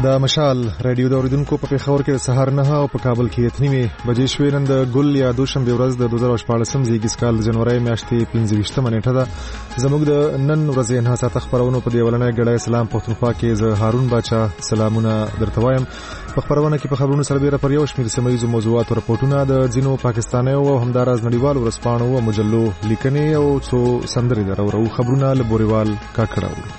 د مشال رادیو د اوریدونکو په پیښور کې سهار 9 او په کابل کې 8:30 بجې شوې. نن د ګل یا دوشنبه ورځ د 2014 زیږدیز کال د جنوري میاشتې 15 نیټه ده. زموږ د نن ورځې نه ساعت خبرونه په دی ولنه غړای سلام پښتونخوا کې زه هارون باچا سلامونه درته وایم. په خبرونه کې په خبرونو سره بیره پر یو شمېر سیمایي موضوعات او راپورټونه د ځینو پاکستانیو او همدارز نړیوالو ورسپانو او مجلو لیکنې او څو سندري درو خبرونه لبوريوال کاکړاو.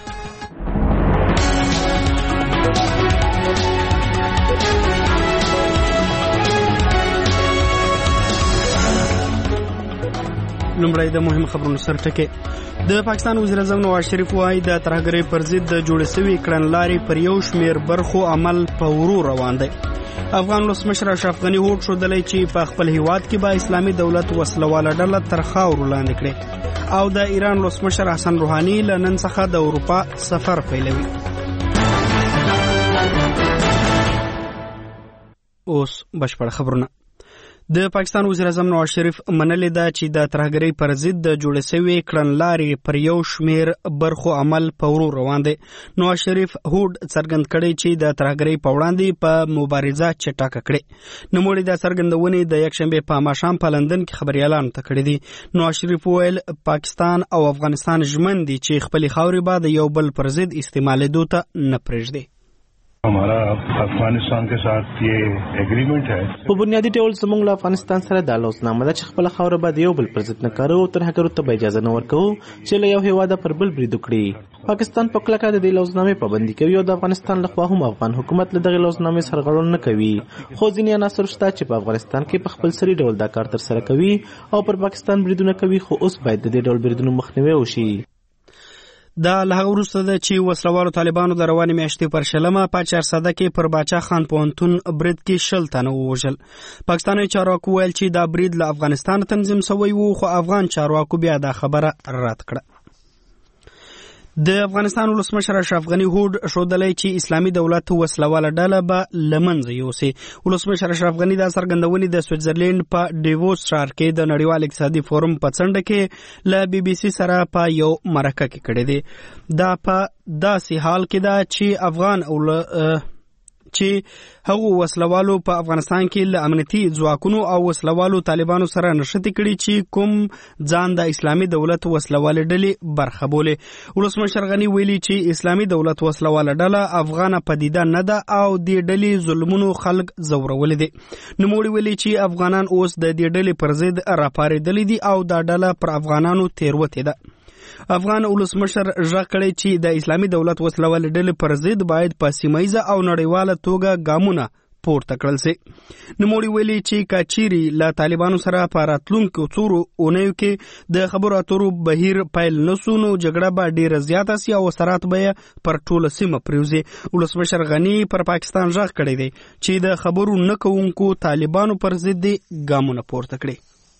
لومړی د مهم خبرونو سرټکي. د پاکستان وزیر اعظم نواز شریف وايي د ترهګرۍ پر ضد د جوړ شوي کړنلارې پر یو شمېر برخو عمل په ورو روان دی. افغان ولسمشر اشرف غني هوډ ښودلی چې په خپل هیواد کې به اسلامي دولت وسلواله ډله تر خاورو لاندې کړي او د ایران ولسمشر حسن روحاني له نن څخه د اروپا سفر پیلوي. اوس بشپړ خبرونه. د پاکستان وزیر اعظم نواز شریف منلې ده چې د ترهګرۍ پر ضد د جوړ شوي کړنلارې پر یو شمېر برخو عمل په ورو روان دی. نواز شریف هوډ څرګند کړی چې د ترهګرۍ په وړاندې په مبارزه چټکه کړي. نوموړي د څرګندونې د یکشنبې په ماښام په لندن کې خبریالانو ته کړې دي. نواز شریف وویل پاکستان او افغانستان ژمن دي چې خپلې خاورې به د یو بل پر ضد استعمالېدو ته نه پرېږدي. हमारा افغانستان के साथ ये एग्रीमेंट है. په بنیادی ډول زموږ له افغانستان سره د لوزنامه ده چې خپل خاور به د یو بل پر ضد نه کارو او ترهګرو ته اجازه نه ورکوو چې له یو هیواده پر بل برید وکړي. پاکستان په کلکه د دې لوزنامې پابندي کوي او د افغانستان لخوا هم افغان حکومت له دغه لوزنامې سرغړونه نه کوي. خو ځینې عناصر شته چې په افغانستان کې په خپل سری ډول دا کار تر سره کوي او پر پاکستان بریدونه کوي. خو اوس باید د دې ډول بریدونو مخنیوی وشي. دا له هغه وروسته ده چې وسلوالو طالبانو د روانې میاشتې پر شلمه په چارسده کې پر باچا خان پوهنتون برید کې 60 تنه ووژل. پاکستاني چارواکو ویل چې دا برید له افغانستان تنظیم شوی وو خو افغان چارواکو بیا دا خبره رد کړه. د افغانستان ولسمشر اشرف غني هوډ ښودلی چې اسلامي دولت وسلواله ډله به له منځه یوسي. ولسمشر اشرف غني دا څرګندونې د سویټزرلینډ په ډیووس ښار کې د نړیوال اقتصادي فورم په څنډه کې له بي بي سي سره په یو مرکه کې کړې دي. دا په داسې حال کې ده چې هغو وسلوالو په افغانستان کې له امنیتي ځواکونو او وسلوالو طالبانو سره نښتې کړي چې کوم ځان د اسلامي دولت وسلواله ډلې برخه بولي. ولسمشر غني ویلي چې اسلامي دولت وسلواله ډله افغانه پدیده نه ده او دې ډلې ظلمونو خلک ځورولي دي. نوموړي ویلي چې افغانان اوس د دې ډلې پر ضد راپارېدلي دي او دا ډله پر افغانانو تېروتې ده. افغان ولسمشر ژغ کړی چې د اسلامي دولت وسلواله ډلې پر ضد باید په سیمایزه او نړیواله توګه ګامونه پورته کړل سي. نوموړي ویلي چې کچيري له طالبانو سره په راتلونکو څورو اونیو کې د خبرو اترو بهیر پیل نسو نو جګړه به ډیره زیاته سي او اثرات به پر ټوله سیمه پریوزي. ولسمشر غني پر پاکستان ژغ کړی دی چې د خبرو نه کوونکو طالبانو پر ضد ګامونه پورته کړي.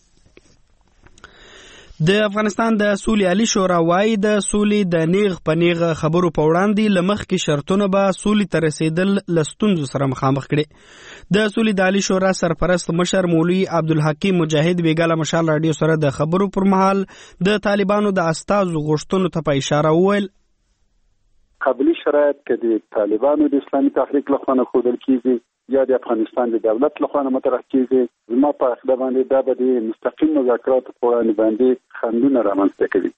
د افغانستان د سولې عالی شورا وايي د سولې د نیغ په نیغ خبرو په وړاندې له مخکې شرطونه به سولې ته رسېدل له ستونزو سره مخامخ کړي. د سولې د عالی شورا سرپرست مشر مولوي عبدالحکیم مجاهد بیګاله مشال رادیو سره د خبرو پر مهال د طالبانو د استازو غوښتنو ته په اشاره وویل قبلي شرایط کې د طالبانو د اسلامي تحریک لخوا نه ښودل کیږي یا د افغانستان د دولت لخوا نه مطرح کیږي. زما په عقیده باندې دا به د مستقیم مذاکراتو په وړاندې باندې خنډونه رامنځته کوي.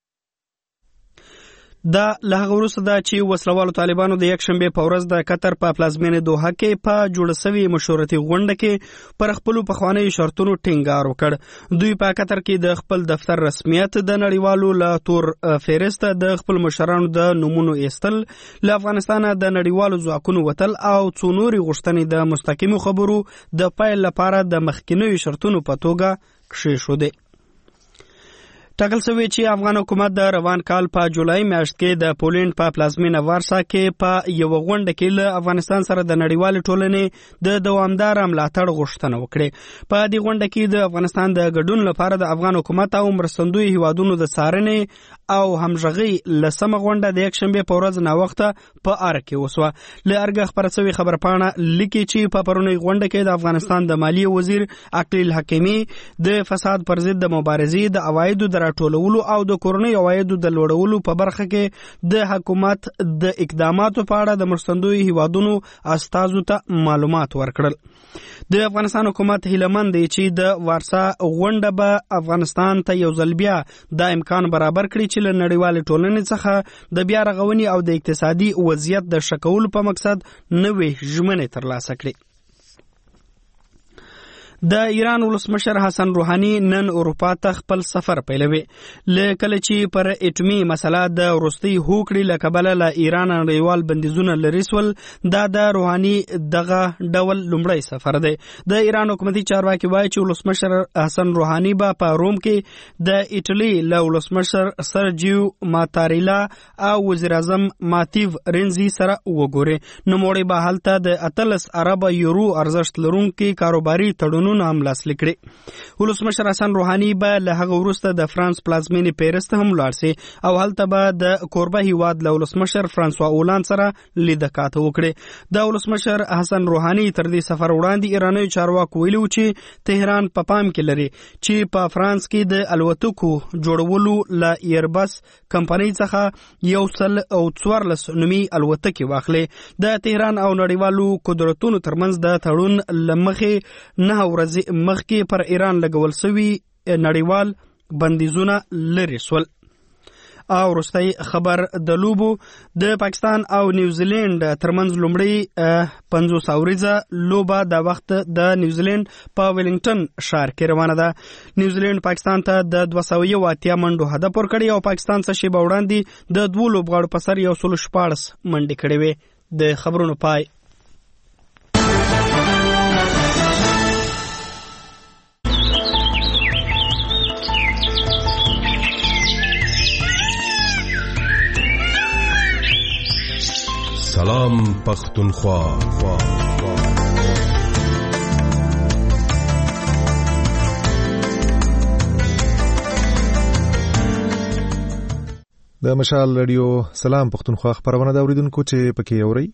دا له هغه وروسته ده چې وسلوالو طالبانو د یکشنبې په ورځ د قطر په پلازمینې دوحه کې په جوړه سوي مشورتي غونډه کې پر خپلو پخوانیو شرطونو ټینګار وکړ. دوی په قطر کې د خپل دفتر رسمیت د نړیوالو له تور فهرست د خپل مشرانو د نومونو ایستل، له افغانستانه د نړیوالو ځواکونو وتل او څو نورې غوښتنې د مستقیمو خبرو د پیل لپاره د مخکینیو شرطونو په توګه کښېښودې. ټاکل شوی چې افغان حکومت د روان کال په جولای میاشت کې د پولند په پلازمینه وارسا کې په یو غونډه کې له افغانستان سره د نړیوال ټولنې د دوامدار ملاتړ غوښتنه وکړه. په دې غونډه کې د افغانستان د ګډون لپاره د افغان حکومت او مرستندوی هیوادونو د څارنې او همغږي لسمه غونډه د یکشنبه په ورځ ناوخته په اره کې وسوه. له ارګه خبره شوې خبرپاڼه لیکي چې په پرونی غونډه کې د افغانستان د مالیې وزیر عقیل حکیمي د فساد پر ضد د مبارزې د عوایدو د راټولولو او د کورنۍ عوایدو د لوړولو په برخه کې د حکومت د اقداماتو په اړه د مرستندوی هیوادونو استازو ته معلومات ورکړل. د افغانستان حکومت هیلهمند دی چې د وارسا غونډه به افغانستان ته یو ځل بیا د امکان برابر کړي چې له نړیوالې ټولنې څخه د بیا رغونې او د اقتصادي وضعیت د ښه کولو په مقصد نوې ژمنې ترلاسه کړي. د ایران ولسمشر حسن روحاني نن اروپا ته خپل سفر پیلوي. کله چې پر اټومي مسله د وروستي هوکړې له کبله له ایران نړیوال بندیزونه لرې سول، دا د روحاني دغه ډول لومړی سفر دی. د ایران حکومتي چارواکي وایي چې ولسمشر حسن روحاني به په روم کې د ایټالي له ولسمشر سرجیو ماتاریلا او وزیر اعظم ماتیو رینزي سره وګوري. نوموړي به هلته د 18 ارب یورو ارزښت لرونکي کاروباري تړونونه هم لاسلیک کړي. ولسمشر حسن روحاني به له هغه وروسته د فرانس پلازمینې پیرس ته هم لاړ شي او هلته به د کوربه هیواد له ولسمشر فرانسوا اولاند سره لیدکات وکړي. د ولسمشر حسن روحاني تر دې سفر وړاندې ایراني چارواکو ویلي و چې تهران په پام کې لري چې په فرانس کې د الوتکو جوړولو له ایربس کمپنۍ څخه 114 نومي الوتکې واخلي. د تهران او نړیوالو قدرتونو ترمنځ د تړون لمخې 9 ورځې مخکې پر ایران لګول شوي نړیوال بندیزونه لرې سول. او وروستی خبر د لوبو د پاکستان او نیوزیلند ترمنځ لومړی 50 اوریزه لوبه د وخت د نیوزیلند په ویلنګټن ښار کې روانه ده. نیوزیلند پاکستان ته د 280 منډو هدف ورکړی او پاکستان څخه شیبه وړاندې د 2 لوبغاړو په سر 114 منډې کړې وې. د خبرونو پای. سلام پختونخوا. د مشال رادیو سلام پختونخوا خبرونه دا اوریدونکو چې پکې اوري.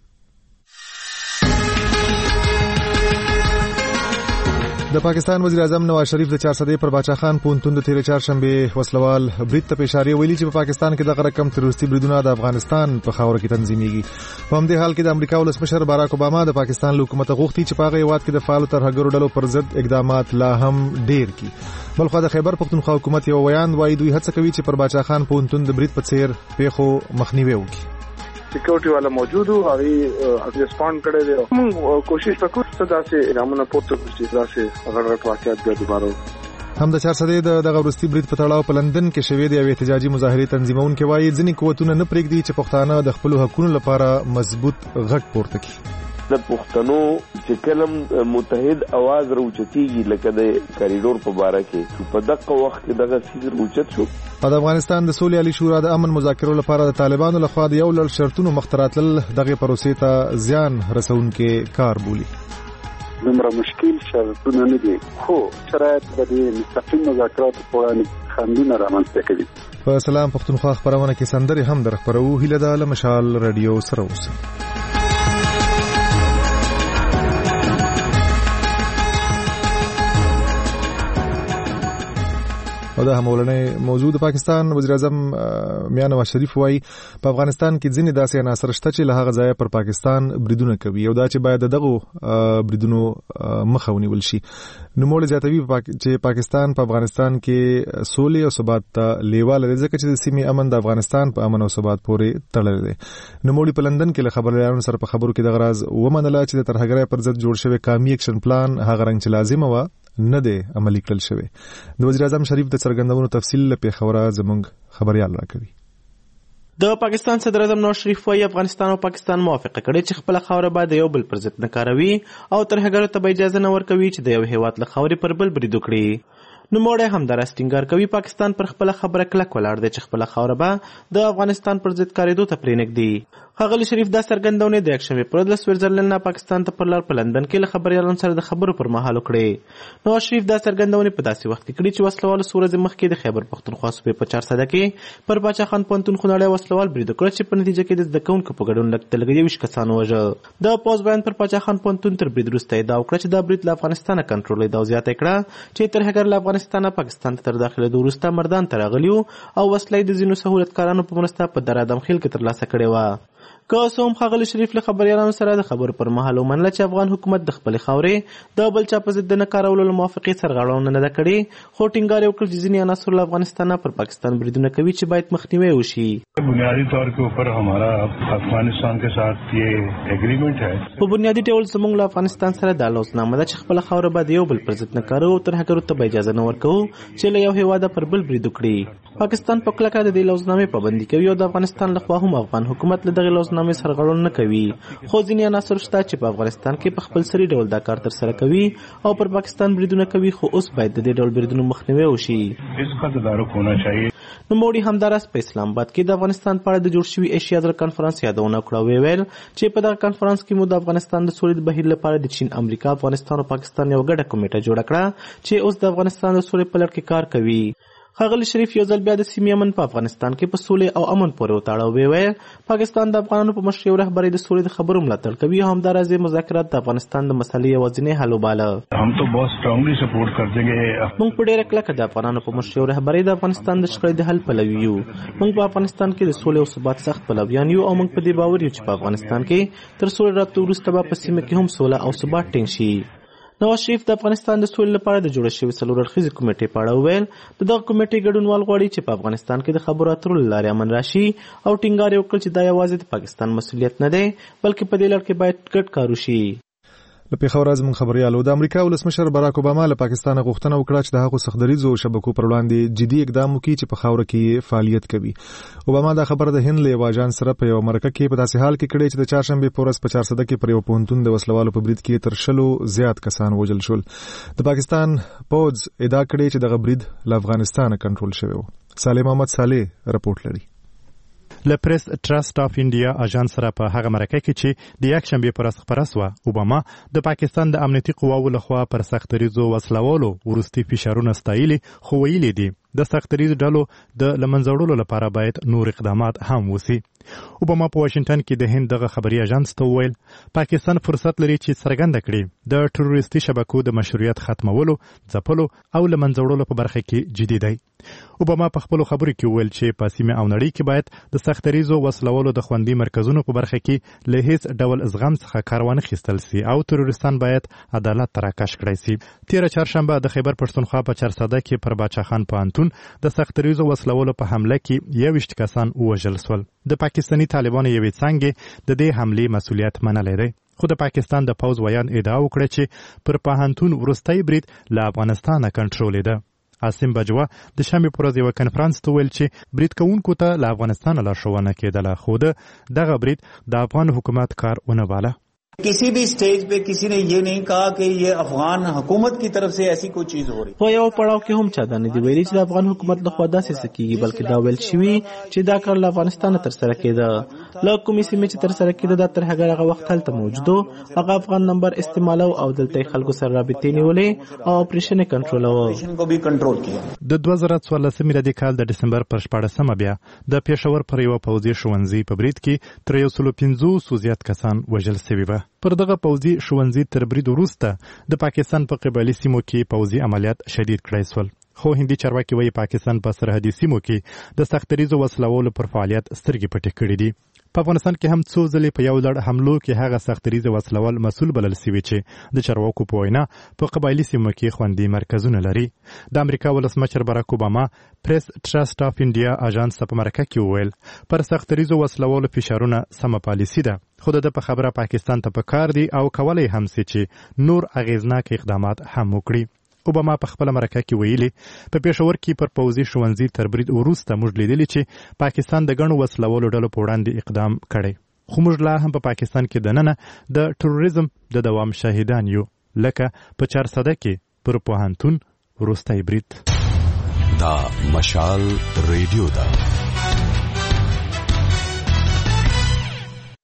د پاکستان وزیر اعظم نواز شریف د 400 پر باچا خان پونتون د تیر چهارشنبه وسلوال برید ته اشاره ویلي چې په پاکستان کې دغه رقم تروریستي بریدونه د افغانستان په خاور کې تنظیمېږي. په همدې حال کې د امریکا ولسمشر باراک اوباما د پاکستان حکومت غوښتي چې په هغه هیواد کې د فعالو ترهګرو ډلو پر ضد اقدامات لا هم ډیر کړي. بلخو د خیبر پختونخوا حکومت یو بیان وایي دوی هڅه کوي چې پر باچا خان پونتون د برید په څیر پیښو مخنیوي وکړي. سکیورټي والا موجود او هغه ریسپانډ کړی دی. موږ کوشش وکړو چې داسې انعامونه پورته کړو چې داسې غړغړ واقعیت بیا دوباره. هم د 400 دغه وروستي برید په تړاو په لندن کې شوې د احتجاجي مظاهرې تنظیمونکو وایي ځینې قوتونه نه پرېږدي چې پښتانه د خپل حقوقو لپاره مضبوط غږ پورته کړي. د پښتنو چې کلم متحد आवाज راوچتيږي لکه د کریډور په باره کې په دغه وخت کې دغه سیز راوچت شو. په افغانستان د سولې عالی شورا د امن مذاکرو لپاره د طالبانو لخوا د یو لړ شرطونو مختراتل دغه پروسې ته زیان رسونکي کار بولی. دومره مشکل شرطونه نه دي خو شرایط د مستقیم مذاکرات په وړاندې خنډونه رامنځته کوي. په سلام پختونخوا خبرونه کې سندري هم درخبرو هیله د مشال رادیو سره اوسه. او دا همولنې موضوع د پاکستان وزیر اعظم میاں نواز شریف وایي په افغانستان کې ځینې داسې عناصر شته چې له هغه ځایه پر پاکستان بریدونه کوي او دا چې باید دغه بریدونو مخه ونیول شي. نوموړي زیاتوي چې پاکستان په افغانستان کې سولې او ثبات ته لیواله دی ځکه چې د سیمې امن د افغانستان په امن او ثبات پورې تړلی دی. نوموړي په لندن کې له خبريالانو سره په خبرو کې دغه راز ومنله چې د ترهګرۍ پر ضد جوړ شوی قومي اکشن پلان هغه رنګ چې لازمه و نه دی عملي کړل شوی. د وزیر اعظم شریف د څرګندونو تفصیل له پیښوره زموږ خبريال راکوي. د پاکستان صدر اعظم نواز شریف وايي افغانستان او پاکستان موافقه کړې چې خپل خاوره باید یو بل پر ضد نه کاروي او ترهګرو ته اجازه نه ورکوي چې د یو هیواد له خاورې پر بل برید وکړي. نوموړی همداراز ټینګار کوي پاکستان پر خپل خبره کلک ولاړ دی چې خپل خاوره به د افغانستان پر ضد کارېدو ته پرېنږدي. ښاغلي شریف دا څرګندونې د یکشنبې په ورځ له سویټزرلنډ نه پاکستان ته پر لار په لندن کې له خبریالانو سره د خبرو پر مهال وکړې. نواز شریف دا څرګندونې په داسې وخت کې کړي چې وسلوالو څو ورځې مخکې د خیبر پښتونخوا صوبې په 400 کې پر باچا خان پوهنتون خونړی وسلوال برید وکړ چې په نتیجه کې د زده کوونکو په ګډون لږ 23 کسان ووژل. د پوز بیان پر باچا خان پوهنتون تر برید وروسته ادعا وکړه چې دا برید له افغانستانه کنټرولېده او زیاته کړه چې ترهګر له افغانستانه پاکستان ته تر داخلېدو وروسته مردان ته راغلي او وسلې د ځینو سهولتکارانو په مرسته په درادم خیل کې ترلاسه کړې وه. که څه هم ښاغلي شریف له خبریالانو سره د خبرو پر مهال ومنله چې افغان حکومت د خپلې خاورې د بل چا په ضد د نه کارولو له موافقې سرغړونه نه ده کړې، خو ټینګار یې وکړ چې ځینې عناصر له افغانستانه پر پاکستان بریدونه کوي چې باید مخنیوی وشي. بنیادی طور کے اوپر ہمارا افغانستان کے ساتھ یہ ایگریمنٹ ہے. په بنیادي ډول زموږ له افغانستان سره دا لوزنامه ده چې خپله خاوره به د یو بل پر ضد نه کاروو او ترهګرو ته به اجازه نه ورکوو چې له یو هېواده پر بل برید وکړي. پاکستان په کلکه د دې لوزنامې پابندي کوي او د افغانستان لخوا هم افغان حکومت له دغې لوزنامې سرغړونه نه کوي، خو ځینې عناصر شته چې په افغانستان کې په خپل سري ډول دا کار ترسره کوي او پر پاکستان بریدونه کوي، خو اوس باید د دې ډول بریدونو مخنیوی وشي. اس کا تدارک ہونا چاہیے. نوموړي همداراز په اسلام آباد کې د افغانستان په اړه د جوړ شوي ایشیا د کنفرانس یادونه وکړه او ویل چې په دغه کنفرانس کې مو د افغانستان د سولې د بهیر لپاره د چین، امریکا، افغانستان او پاکستان یو ګډه کمیټه جوړه کړه چې اوس د افغانستان د سولې په لړ کې کار کوي. ښاغلي شریف یو ځل بیا د سیمې امن په افغانستان کې په سولې او امن پورې وتاړه او ویل پاکستان د افغانانو په مشرۍ او رهبرۍ د سولې د خبرو ملاتړ کوي او همداراز مذاکرات د افغانستان د مسلې یوازینی حل وباله. هم تو بہت اسٹرانگلی سپورٹ کر دیں گے. موږ په ډېره کلکه د افغانانو په مشرۍ او رهبرۍ د افغانستان د شخړې د حل پلوي یو. موږ په افغانستان کې د سولې او ثبات سخت پلویان یو او موږ په دې باور یو چې په افغانستان کې تر سولې راتلو وروسته به په سیمه کې هم سوله او ثبات ټینګ شي. نواز شریف د افغانستان د سولې لپاره د جوړه شوې 4 اړخیزې کمیټې په اړه وویل د دغه کمیټې ګډونوال غواړي چې په افغانستان کې د خبرو اترو له لارې امن راشي او ټینګار یې وکړ چې دا یوازې د پاکستان مسؤلیت نه دی بلکې په دې لړ کې باید ګډ کار وشي. له پیښور زموږ خبريالو د امریکا ولسمشر باراک اوباما له پاکستان غوښتنه وکړه چې د هغو سختدریزو شبکو پر وړاندې جدي اقدام وکړي چې په خاوره کې فعالیت کوي. اوباما دا خبره د هند له یو اژانس سره په یو مرکه کې په داسې حال کې کړې چې د چهارشنبې په ورځ په 400 کې پر یو پوهنتون د وسلوالو په برید کې تر 100 زیات کسان وژل شول. د پاکستان پوز ادعا کړې چې دغه برید له افغانستانه کنټرول شوی و. صالح محمد صالح رپورټ لري. له پریس ټرست اف انډیا اژانس سره په هغه مرکه کې چې د یکشنبې پر ورځ خبره سوه اوباما د پاکستان د امنیتي قواو لخوا پر سختدریزو وسلوالو وروستي فشارونه ستایلي خو ویلي دي د سختدریزو ډلو د لمنځه وړلو لپاره باید نور اقدامات هم وسي. اوباما په واشنگټن کې د هند دغه خبري اژانس ته وویل پاکستان فرصت لري چې څرګنده کړي د ټروریستي شبکو د مشروعیت ختمولو، ځپلو او لمنځه وړلو په برخه کې جدي دی. اوباما په خپلو خبرو کې وویل چې په سیمه او نړۍ کې باید د سختدریزو وسلوالو د خوندي مرکزونو په برخه کې له هیڅ ډول زغم څخه کار وانه خیستل سي او تروریستان باید عدالت ته راکش کړی سي. تیره چهارشنبه د خیبر پښتونخوا په 400 کې پر باچا خان پوهنتون د سختدریزو وسلوالو په حمله کې 21 کسان ووژل شول. د پاکستاني طالبانو یوې څانګې د دې حملې مسؤلیت منلی دی، خو د پاکستان د پوز ویان ادعا وکړه چې پر پوهنتون وروستی برید له افغانستانه کنټرولېده. عاصم بجوا د شنبې پر ورځ یوه کنفرانس ته ویل چې برید کوونکو ته له افغانستانه لارښوونه کېدله، خو دغه برید د افغان حکومت کار ونه باله. किसी भी स्टेज पे किसी ने ये नहीं कहा कि ये अफगान हुकूमत की तरफ से ऐसी कोई चीज हो रही. په یو پړاو کې هم چا دا نه دی ویلي چې د افغان حکومت لخوا داسې څه کیږي، بلکې دا ویل شوي چې دا کار له افغانستانه ترسره کېده. له کومې سیمې چې ترسره کېده دا تر هغه وخت هلته موجود و، هغه افغان نمبر استعمالو او دلته خلکو سره رابطې نیولې او اپریشن یې کنټرولوه. د 2014 میلادي کال د ډسمبر پر 14 بیا د پېښور پر یوه پوځي ښوونځي په برید کې تر 150 زیات کسان وژل شوي وه. پر دغه پوځي ښوونځي تر برید وروسته د پاکستان په قبایلي سیمو کې پوځي عملیات شدید کړای شول، خو هندي چارواکي وایي پاکستان په سرحدي سیمو کې د سختدریزو وسلوالو پر فعالیت سترګې پټې کړې دي. په افغانستان کې هم څو ځلې په یو لړ حملو کې هغه سختدریزه وسلوال مسؤل بلل شوي چې د چارواکو په وینا په قبایلي سیمو کې خوندي مرکزونه لري. د امریکا ولسمشر باراک اوباما پریس ټرست اف انډیا اژانس ته په مرکه کې وویل پر سختدریزو وسلوالو فشارونه سمه پالیسي ده، خو د په خبره پاکستان ته پکار دي او کولی هم سي چې نور اغیزناک اقدامات هم وکړي. اوباما په خپل مرکه کې ویلي په پېښور کې پر پوځي ښوونځي تر برید وروسته موږ لیدلي چې پاکستان د ګڼو وسلوالو ډلو په وړاندې اقدام کړی، خو موږ لا هم په پاکستان کې دننه د ټروریزم د دوام شاهدان یو، لکه په 400 کې پر پوهنتون وروستی برید. دا مشال ریډیو ده.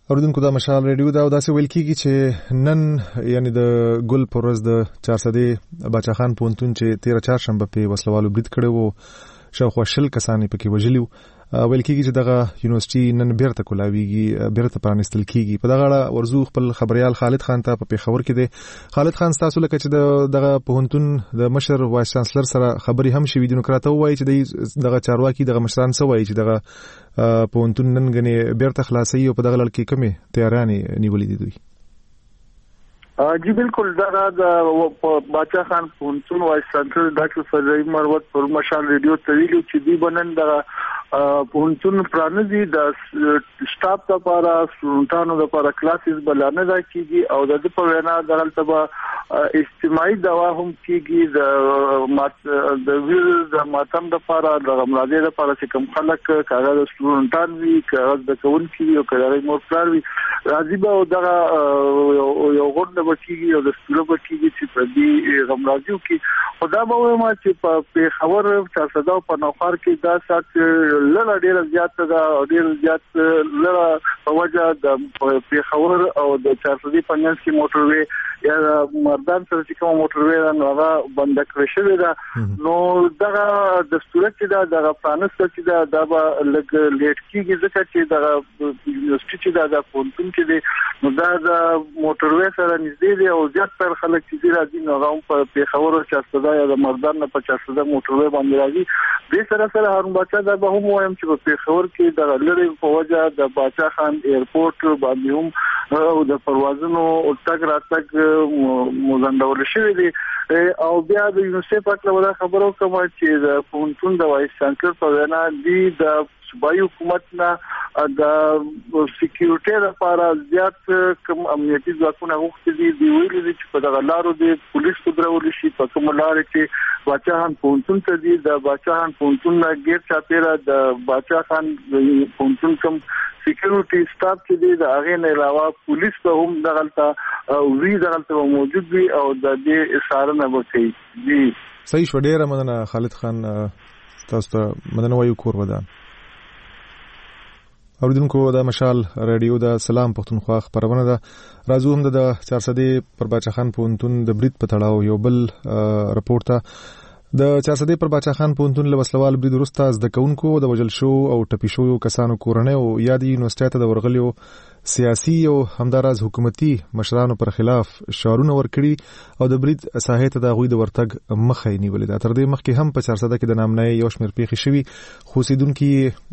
اوریدونکو دا مشال ریډیو دا داسې ویل کیږي چې نن یعنی د ګل پر ورځ د 400 باچا خان پونتون چې 13 چهارشنبه په وسلوالو برید کړي وو شاوخوا 20 کسان پکې وژلي ویل کیږي چې دغه یونیورسيټي نن بیرته کولاویږي بیرته پرانستل کیږي په دغه اړه ورزو خپل خبريال خالد خان ته په پیښور کې دی خالد خان تاسو لکه چې دغه پونتون د مشر وایس چانسلر سره خبري هم شوې دي نو کراته وایي چې دغه چارواکي دغه مشران سوي چې دغه پونتون نن غني بیرته خلاصي او په دغه لړ کې کمی تیارانې نیولې دي دوی جی بالکل دا د باچا خان پونتون وایس چانسلر ډاکټر فضل مروت پر مشال ریډیو ته ویلي چې دی بنن د پونتون پرانځي د سټاف لپاره سټوډنټانو لپاره کلاسز بلانه دا کیږي او د په وینا دغلطه اجتماعي دوا هم کیږي د ویل د ماتم لپاره د غمراضي لپاره چې کوم خلک کاغذ سټوډنټان وی کاغذ د کون کیږي او کله مور پلار وی راځي به دغه یو غوډه بکیږي او د سټوډنټ بکیږي چې په دې غمراضیو کې خدا به ما چې په خبر 400 په نوخار کې دا سات لړ ډیر زیات دا ډیر زیات لړ په وجه د پیښور او د 400 پنځه کې موټروي یا مردان سره چې کوم موټروي نو هغه بند کړی شوی دا نو دغه د صورت چې دا فرانس چې دا به لګ لیټ کیږي ځکه چې دا یونیورسيټي چې دا پونتون کې دی نو دا د موټروي سره نږدې دی او زیات تر خلک چې راځي نو هغه په پیښور او 400 یا د مردان نه په 400 موټروي باندې راځي د سره هارون بچا دا به هم وایم چې په پیښور کې د لړۍ په وجه د باچا خان ایرپورټ باندې هم او د پروازونو او تګ راتګ مزندول شوی دی او بیا د یونیسف په اړه خبرو کوم چې د پونتون د وایس چانسلر په وینا دی د صوبایي حکومت نه د سکیورټي لپاره زیات کوم امنیتي ځواکونه غوښتي دي دی ویلي چې په دغه لارو د پولیس قدرت شي په کوم لار کې باچا خان پونتون ته دی د باچا خان پونتون نه غیر چاپیره د باچا خان پونتون کوم سکیورټي سټاف چې دی د هغه نه علاوه پولیس په هم دغلطه موجود وي او د دې اشاره نه وکړي جی صحیح شو ډیره مننه خالد خان تاسو ته مننه وایو کور ودان اوریدونکو د مشال رادیو د سلام پښتونخوا خبرونه ده راځو هم د 400 پر باچا خان پونتون د برید په تړاو یو بل رپورټ ته د 400 پر باچا خان پونتون له وسلوال برید وروسته زده کوونکو د وجل شو او ټپي شو کسانو کورنۍ او یادي یونیورسيټي ته د ورغلیو سیاسي او همداراز حکومتي مشرانو پر خلاف شعارونه ورکړي او د برید ساحه ته د غوي د ورتګ مخه نیولې ده تر دې مخکې هم په 400 کې د نامنۍ یو شمېر پیښې شوي خو سیدونکو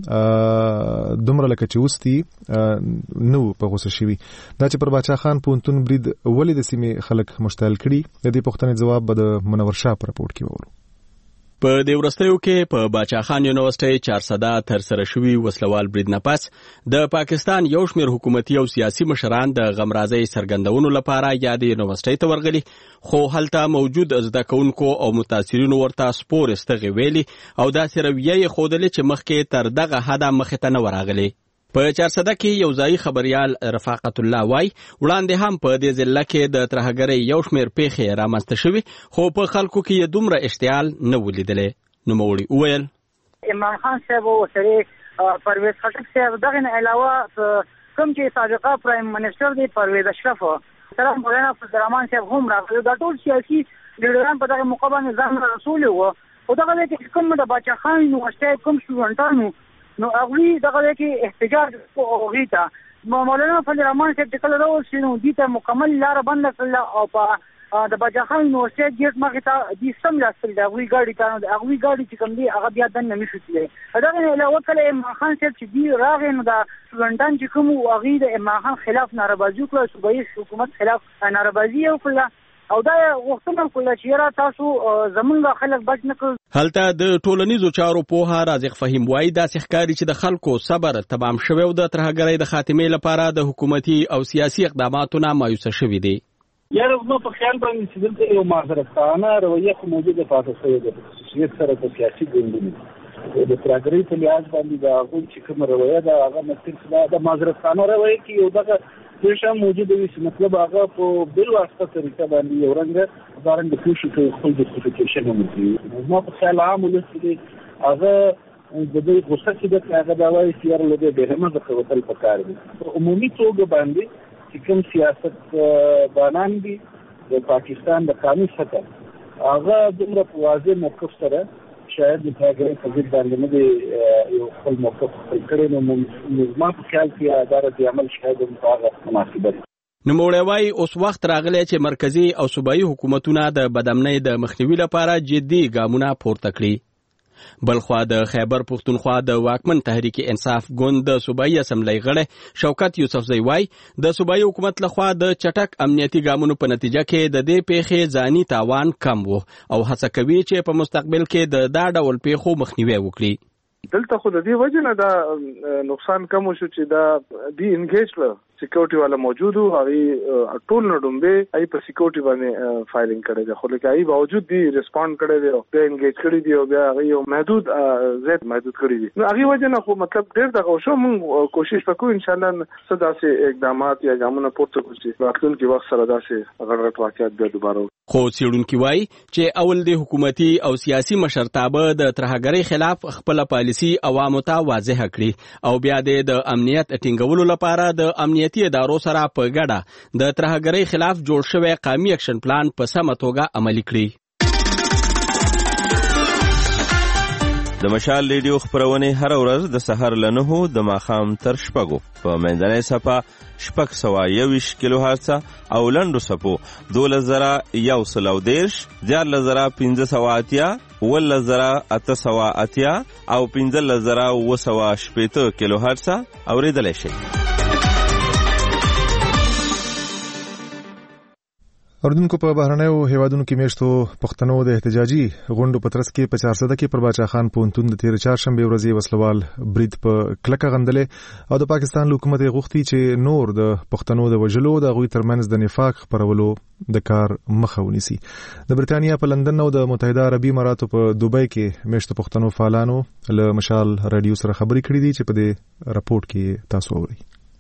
دومره لکه چې وستي نو په غوسه شوي دا چې پر باچا خان پونتون برید ولې د سیمې خلک مشتعل کړي د دې پوښتنې جواب به د منور شاه په راپورټ کې وورو په دې ورستیو کې په باچا خان یونیورسيټي 400 تر سره شوی وسلوال برید نه پس د پاکستان یو شمېر حکومتي او سیاسي مشران د غمرازي سرګندونو لپاره یاد یونیورسيټي ته ورغلي خو هلته موجود زده کوونکو او متاثرینو ورته سپور استغی ویلي او دا سرویه خودلې چې مخکې تر دغه حدا مخ ته نه ورغلي په 400 کې یو ځای خبريال رفاقت الله وای وړاندې هم په دې ځل کې د ترهګرۍ یو شمېر پیښې رامنځته شوې خو په خلکو کې دومره اشتعال نه ولیدلې نو موري وویل عمران خان صاحب او سره پرویز خټک صاحب دغه علاوه کوم چې سابقه پرایم منسٹر دی پرویز اشرف سره مولانا فضل الرحمن صاحب هم راغلي دا ټول سیاسي لیډران په دغه موقع باندې ځان رسول وو او دغه کې کوم د باچا خان یونیورسيټي کوم سټوډنټانو نو اغلی دغه کې احتجاج وغیتا مولانا فضل الرحمن صاحب کله راوځي نو دې ته مکمل لار بند کړل او په د باچا خان یونیورسيټي ګیټ مخې ته دې سم لاستل دا غوي ګاډي ته د غوي ګاډي چې کوم دی هغه بیا دنه نشوتلې دا نه علاوه کله عمران خان صاحب چې دی راغی نو دا سټوډنټان چې کوم هغه د عمران خان خلاف نارضایي کړو صوبایي حکومت خلاف نارضایي وکړه او دا وختونه کله چې را تاسو زمونږ خلک بچ نه کړ هلته د ټولنیزو چارو په هغه رازق فهیم وای دا ښکاری چې د خلکو صبر تمام شوی او د ترهګرۍ د خاتمې لپاره د حکومتي او سیاسي اقداماتو نه مایوس شوی دی یاره زما په خیال باندې چې دلته یو معذرتانه رویه خو موجوده پاتې شوې ده خصوصیت سره په سیاسي ګوندونو د ترهګرۍ په لحاظ باندې دا غون چې کوم رویه ده هغه مستقله د معذرتانه رویه کې یو دغه څه موجوده وي چې مطلب هغه په بل واسطه طریقه باندې یو رنګ ځان د کوشش په خپل جسټیفیکیشن وموږي زما په خیال عام ولسی هغه د دې غوسه چې د هغه دا وایي چې یاره له دې بهرمه د کوتل په کار دي عمومي توګه باندې چې کوم سیاست بانان دي د پاکستان د قانون څخه هغه دومره په واضح موقف سره شاید د تاګرې په ضد باندې نه دی یو خپل موقف خپل کړی نو ما په خیال کې اداره د عمل شاید هغه مناسبه ده. نوموړی وایي اوس وخت راغلی چې مرکزي او صوبایي حکومتونه د بدامنۍ د مخنیوي لپاره جدي ګامونه پورته کړي. بلخوا د خیبر پختونخوا د واکمن تحریک انصاف ګوند د صوبایي اسمبلی غړی شوکت یوسفزی وایي د صوبایي حکومت لخوا د چټک امنیتي ګامونو په نتیجه کې د دې پیښې ځاني تاوان کم و او هڅه کوي چې په مستقبل کې د دا ډول پیښو مخنیوي وکړي. دلته خو د دې وجه نه دا نقصان کم شو چې دا دی انګیج سکیورټي والا موجود وو هغه ټول نډومبه ای په سکیورټي باندې فایلینګ کړی دی خو لکه ای باوجود دی ریسپانډ کړی دی او بیا انګیج کړی دی او بیا هغه محدود زیات محدود کړی دی نو هغه وجه نه خو مطلب ډېر دغه شو موږ کوشش وکړو ان شاء الله صداسي اقدامات یا ګامونه پورته کړو راتلونکي وخت سره داسې غړغړ واقعیت بیا دوباره خو څېړونکي وایي چې اول د حکومتي او سیاسي مشرتابه د ترهګرۍ خلاف خپل پالیسي عوامو ته واضح کړي او بیا د امنیت ټینګولو لپاره د امنیتي ادارو سره په ګډه د ترهګرۍ خلاف جوړ شوی قومي اکشن پلان په سمه توګه عملي کړي. د مشال ریډیو خبرونه هر ورځ د سحر له 9 د ماښام تر 6 په منځنۍ صفه 621 کیلو هرتز او لنډو صفو 2110 1580 ولزرا880 او 15980 کیلو هرتز اوریدل شي. اردوونکو په بهرنیو هیوادونو کې میشتو پښتنو د احتجاجي غونډو په ترڅ کې په 400 کې پر باچا خان پونتون د تیر چهارشنبه ورځې وسلوال برید په کلکه غندلې او د پاکستان حکومت غوښتي چې نور د پښتنو د وژلو د غوي ترمنځ د نفاق خپرولو د کار مخه ونیسي. د برتانیا په لندن او د متحده عربي اماراتو په دوبۍ کې میشتو پښتنو فعالانو له مشال رادیو سره خبرې کړې دي چې په دې راپورټ کې تاسو اورئ.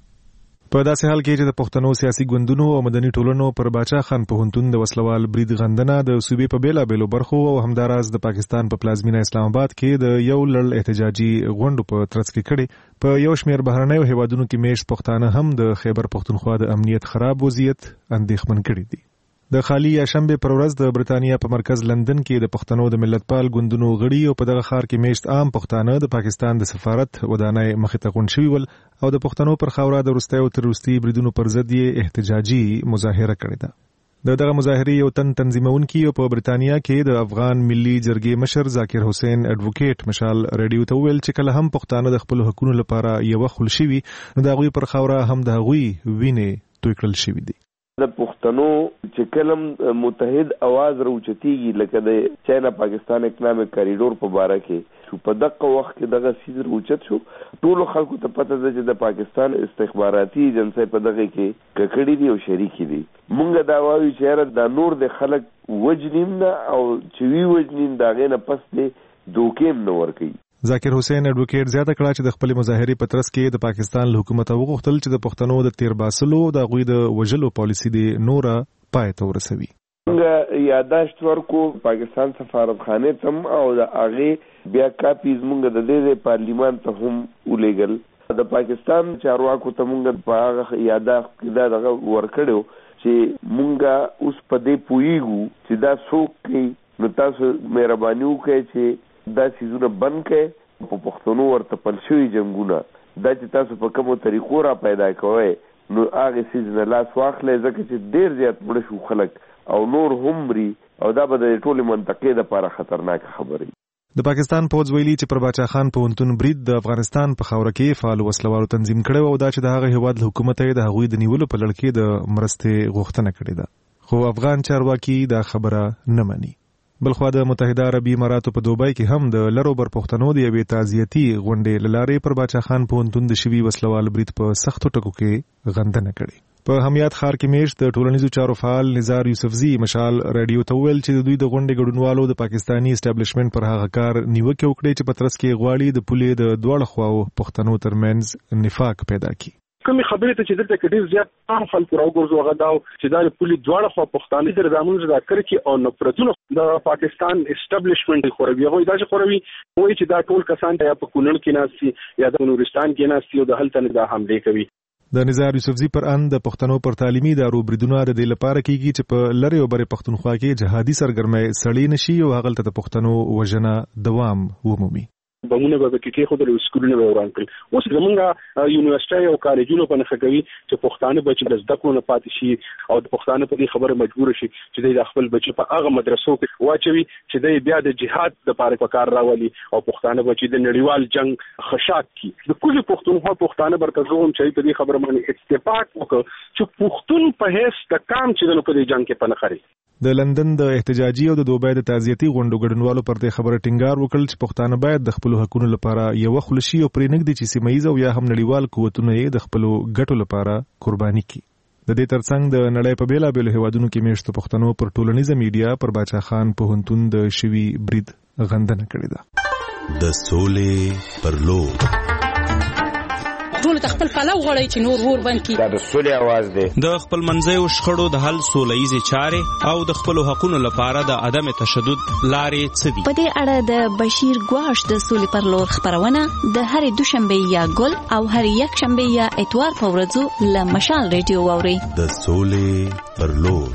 په داسې حال کې چې د پښتنو سیاسي ګوندونو او مدني ټولنو پر باچا خان پوهنتون د وسلوال برید غندنه د صوبې په بیلابېلو برخو او همداراز د پاکستان په پلازمینه اسلام آباد کې د یو لړ احتجاجي غونډو په ترڅ کې کړي. په یو شمېر بهرنیو هیوادونو کې میشت پښتانه هم د خیبر پختونخوا د امنیت خراب وضعیت اندېښمن کړي دي. د خالی شنبه پر ورځ د برتانیا په مرکز لندن کې د پښتنو د ملتپال ګوندونو غړي او په دغه ښار کې میشت عام پښتانه د پاکستان د سفارت ودانۍ مخې ته غونډ شوي ول او د پښتنو پر خاوره د وروستیو تروریستي بریدونو پر ضد یې احتجاجي مظاهره کړې ده. دغه مظاهرې یو تن تنظیمونکي او په برتانیا کې د افغان ملي جرګې مشر ذاکر حسین اډوکیټ مشال رادیو ته ویل چې کله هم پښتانه د خپل حقوقو لپاره یو خل شي نو د غوي پر خاوره هم د غوي وینې توی کړل شوی دي. د پښتنو چې کلم متحد आवाज راوچتيږي لکه د چاینا پاکستان اکنامک کریډور په باره کې په دغه وخت کې دغه سیز راوچت شو ټول خلکو ته پته ده چې د پاکستان استخباراتي ایجنسی په دغه کې ککړی دي او شریک دي. مونږ دا وایو چې دا نور د خلک وجنیم نه او چې وی وجنین داغه نه پس دي دوکیم نه ور کوي. ذاکر حسین اډوکیټ زیاته کړه چې د خپل مظاهرې په ترڅ کې د پاکستان حکومت وغوښتل چې د پښتنو د تیر باسلو د غوي د وجلو پالیسي دی نوره پای ته ورسوي. څنګه یاداشت ورکو پاکستان سفارتخانه تم او د هغه بیا کاپیز مونږ د دې پارلیمان ته هم ولېګل. د پاکستان چارواکو ته مونږ په هغه یاداشت دا دغه ورکړو چې مونږ اوس په دې پویګو چې دا څوک کوي نو تاسو مهرباني وکړئ چې دا سیزونه بند کړئ په پښتنو ورته پل شوي جنګونه دا چې تاسو په کومو طریقو را پیدا کوئ نو هغه سیز نه لاس واخلئ ځکه چې ډېر زیات مړه شو خلک او نور هم مري او دا به د ټولې منطقې دپاره خطرناک خبرې. د پاکستان پوځ ویلي چې پر باچا خان پوهنتون برید د افغانستان په خاوره کې فعال وسلوالو تنظیم کړی او دا چې د هغه هیواد حکومت یې د هغوی د نیولو په لړ کې د مرستې غوښتنه کړې ده خو افغان چارواکي دا خبره نه مني. بلخوا د متحده عربي اماراتو په دوبۍ کې هم د لرو بر پښتنو د یوې تعزیتي غونډې له لارې پر باچا خان پوهنتون د شوي وسلوال برید په سختو ټکو کې غندنه کړې. په همیات ښار کې میشت د ټولنیزو چارو فعال نزار یوسفزي مشال رادیو ته ویل چې د دوی د غونډې ګډونوالو د پاکستاني اسټابلیشمنت پر هغه کار نیوکه وکړي چې په ترڅ کې غواړي د پولې د دواړو خواو پښتنو ترمنځ نفاق پیدا کړي. کومې خبرې ته چې دلته کې ډېر زیات عام خلکو راوګرځو هغه دا چې دا پولي دواړه خوا پښتانه د زمونږ د کرکې او نفرتونو د پاکستان اسټابلیشمنت خوروي هغه دا چې خوروي وایي چې دا ټول کسان ته په کونړ کې ناسي یا د نورستان کې ناسي او د هلته نه دا حمله کوي. د نزار یوسفزي پر ان د پښتنو پر تعلیمي ادارو بریدونه د دې لپاره کیږي چې په لری او بری پښتونخوا کې جهادي سرګرمۍ سړی نشي او هغه ته د پښتنو وژنه دوام ومومي. بمونه به کې خو د سکولونو به وران کړي. اوس زمونږ یونیورسيټي او کالجونو په نخښه کوي چې پښتانه بچي د زده کړو نه پاتې شي او د پښتانه په دې خبره مجبور شي چې د خپل بچي په هغه مدرسو کې واچوي چې د بیا د جهاد لپاره په کار راولي او پښتانه بچي د نړیوال جنگ خشاک کی. د کلی پښتونخوا پښتانه برتزوم چې په دې خبره باندې اتفاق وکړي چې پښتون په هیڅ د کام چې د په دې جنگ کې پنخري. د لندن د احتجاجي او د دوبۍ د تعزیتي غونډو ګډونوالو پر دې خبره ټینګار وکړ چې پښتانه باید د خپل حقوقو لپاره یو خلشي او پرېنګدي چې سیمایي او یا هم نړیوال قوتونه یې د خپل ګټو لپاره قرباني کړي. د دې ترڅنګ د نړۍ په بیلابېلو هیوادونو کې میشتو پښتنو پر ټولنیزه میډیا پر باچا خان پوهنتون د شوی برید غندنه کړې ده. د سولې پر لور ټول خپل پلو غړی چې نور ور باندې دا د سولې आवाज دی. د خپل منځیو شخړو د حل سولهیزي چارې او د خپل حقوقو لپاره د عدم تشدد لارې څه دي. په دې اړه د بشیر ګواش د سولې پر لور خبرونه د هرې دوشنبه یا ګل او هرې یک شنبه یا اتوار په ورځو له مشال ریډیو واوري. د سولې پر لور.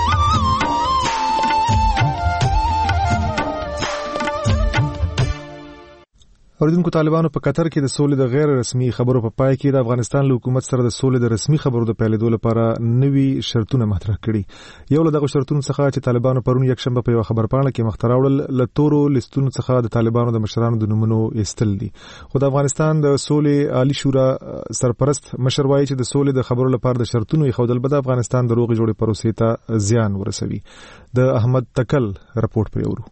اوریدونکو طالبانو په قطر کې د سولې د غیر رسمي خبرو په پای کې د افغانستان له حکومت سره د سولې د رسمي خبرو د پیلېدو لپاره نوي شرطونه مطرح کړي. یو له دغه شرطونو څخه چې طالبانو پرون یک شنبه په یو خبرپاڼه کې مخ ته راوړل له تورو لیستونو څخه د طالبانو د مشرانو د نومونو ایستل دي. خو د افغانستان د سولې عالی شورا سرپرست مشر وایي چې د سولې د خبرو لپاره د شرطونو ایښودل به د افغانستان د روغې جوړې پروسې ته زیان ورسوي. د احمد تکل رپورټ په یورو.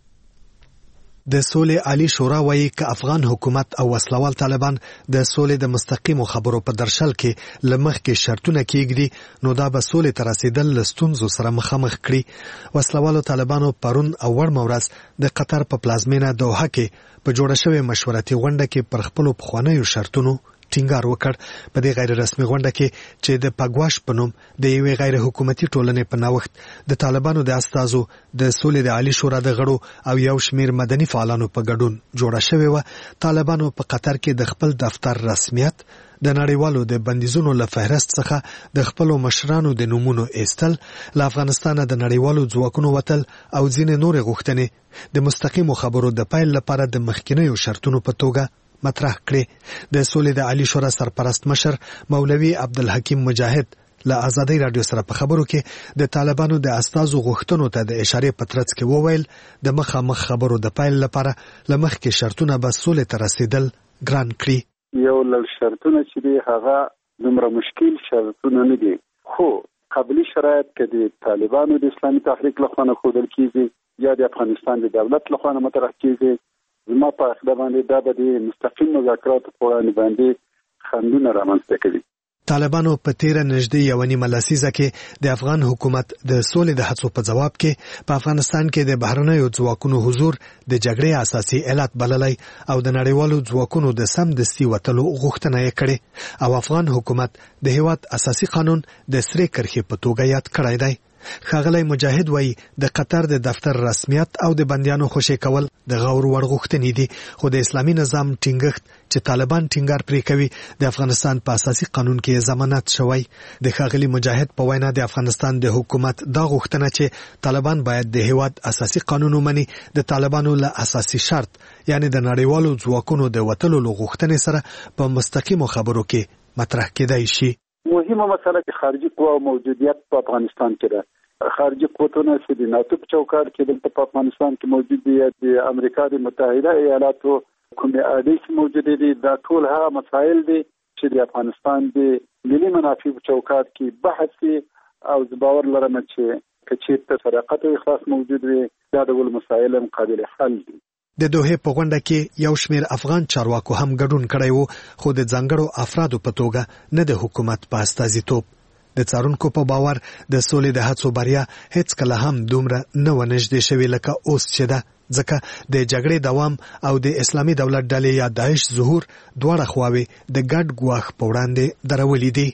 د سولې عالی شورا وایي چې افغان حکومت او وسلوال طالبان د سولې د مستقیمو خبرو په درشل کې لمخ کې شرطونه کېږدي نو دا به سولې تر رسیدل لستونزو سره مخامخ کړي. وسلوالو طالبانو پرون او ورځ مورز د قطر په پلازمینه دوحه کې په جوړه شوې مشورتي غونډه کې پر خپل پخوانیو شرطونو ټینګار وکړ. په دې غیر رسمي غونډه کې چې د پګواش په نوم د یوې غیر حکومتي ټولنې په نوښت د طالبانو د استازو د سولې د عالی شورا د غړو او یو شمیر مدني فعالانو په ګډون جوړه شوې و. طالبانو په قطر کې د خپل دفتر رسمیت د نړیوالو د بندیزونو له فهرست څخه د خپل مشرانو د نومونو ایستل، له افغانستان د نړیوالو ځواکونو وتل او ځینې نور غوښتنې د مستقیمو خبرو د پیل لپاره د مخکینیو شرطونو په توګه مطرح کړي. د سولې د عالی شورا سرپرست مشر مولوي عبدالحکیم مجاهد له آزادۍ رادیو سره په خبرو کې د طالبانو د استازو غوښتنو ته د اشارې په ترڅ کې وویل د مخامخ خبرو د پیل لپاره لمخکې شرطونه به سولې ته رسیدل ګران کړي. یو لږ شرطونه چې دی هغه دومره مشکل شرطونه نه دي، خو قبلي شرایط کې د طالبانو د اسلامي تحریک لخوا نه ښودل کیږي یا د افغانستان د دولت لخوا نه مطرح کیږي. زما په عقیده باندې دا به د مستقیم مذاکراتو په وړاندې باندې خنډونه رامنځته کوي. طالبانو په تیره نږدې یوه نیمه لسیزه کې د افغان حکومت د سولې د هڅو په جواب کې په افغانستان کې د بهرنیو ځواکونو حضور د جګړې اساسي علت بللی او د نړیوالو ځواکونو د سمدستي وتلو غوښتنه یې کړې او افغان حکومت د هیواد اساسي قانون د سرې کرښې په توګه یاد کړی دی. ښاغلی مجاهد وایي د قطر د دفتر رسمیت او د بندیانو خوشي کول د غور وړ غوښتنې دي، خو د اسلامي نظام ټینګښت چې طالبان ټینګار پرې کوي د افغانستان په اساسي قانون کې ضمانت شوی. د ښاغلي مجاهد په وینا د افغانستان د حکومت دا غوښتنه چې طالبان باید د هیواد اساسي قانون ومني د طالبانو له اساسي شرط یعنی د نړیوالو ځواکونو د وتلو له غوښتنې سره په مستقیمو خبرو کې مطرح کېدای شي. مهمه مسله چې خارجي قوا موجودیت په افغانستان کې ده. خارجي قوتونه چې د ناتو په چوکاټ کې دلته په افغانستان کې موجود دي، د امریکا د متحده ایالاتو کومې اړیکې موجودې دي، دا ټول هغه مسایل دي چې د افغانستان د ملي منافع په چوکاټ کې بحث او باور لرم چې کچې صداقت او اخلاص موجود وي دا ډول مسایل هم قابل حل دي. د دوحې په غونډه کې یو شمیر افغان چارواکو هم ګډون کړی وو، خو د ځانګړو افرادو په توګه نه د حکومت په استازیتوب. د څارونکو په باور د سولې د هڅو بریا هیڅ کله هم دومره نه و نږدې شوې لکه اوس چې ده. ځکه د جګړې دوام او د اسلامي دولت ډلې یا داعش ظهور دواړه خواوې د ګډ ګواښ په وړاندې درولې دي.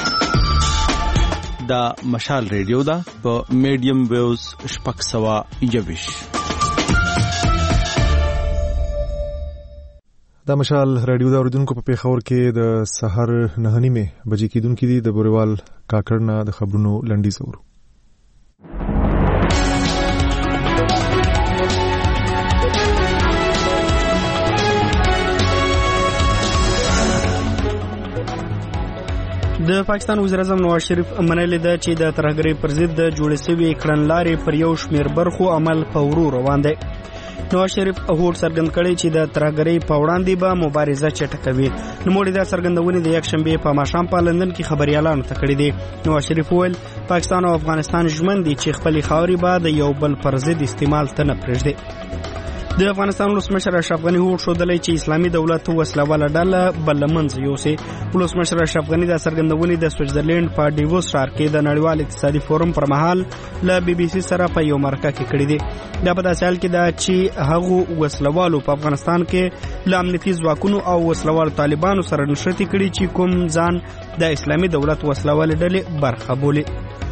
دا مشال ریډیو ده په میډیم ویوز 621. دا مشال رادیو دا اوریدونکو په پیښور کې د سحر 9:30 بجې کېدونکې دي. د بوریوال کاکړ نه د خبرونو لنډیز اورو. د پاکستان وزیر اعظم نواز شریف منلې ده چې د ترهګرۍ پر ضد د جوړې شوې کړنلارې پر یو شمېر برخو عمل په ورو روان دی. نواز شریف هوډ څرګند کړی چې د ترهګرۍ په وړاندې به مبارزه چټکوي. نوموړي دا څرګندونې د یکشنبې په ماښام په لندن کې خبريالانو ته کړې دي. نواز شریف وویل پاکستان او افغانستان ژمن دي چې خپلې خاورې به د یو بل پر ضد استعمال ته نه پرېږدي. د افغانستان ولسمشر اشرف غني هوډ ښودلی چې اسلامي دولت وسله ډله به له منځه یوسي. ولسمشر اشرف غني دا څرګندونې د سویټزرلینډ په ډیووس ښار کې د نړیوال اقتصادي فورم پر مهال له بي بي سي سره په یو مرکه کې کړې دي. دا په داسې حال کې ده چې هغو وسلوالو په افغانستان کې له امنیتي ځواکونو او وسلوالو طالبانو سره نښتې کړي چې کوم ځان د اسلامي دولت وسلوالې ډلې برخه بولي.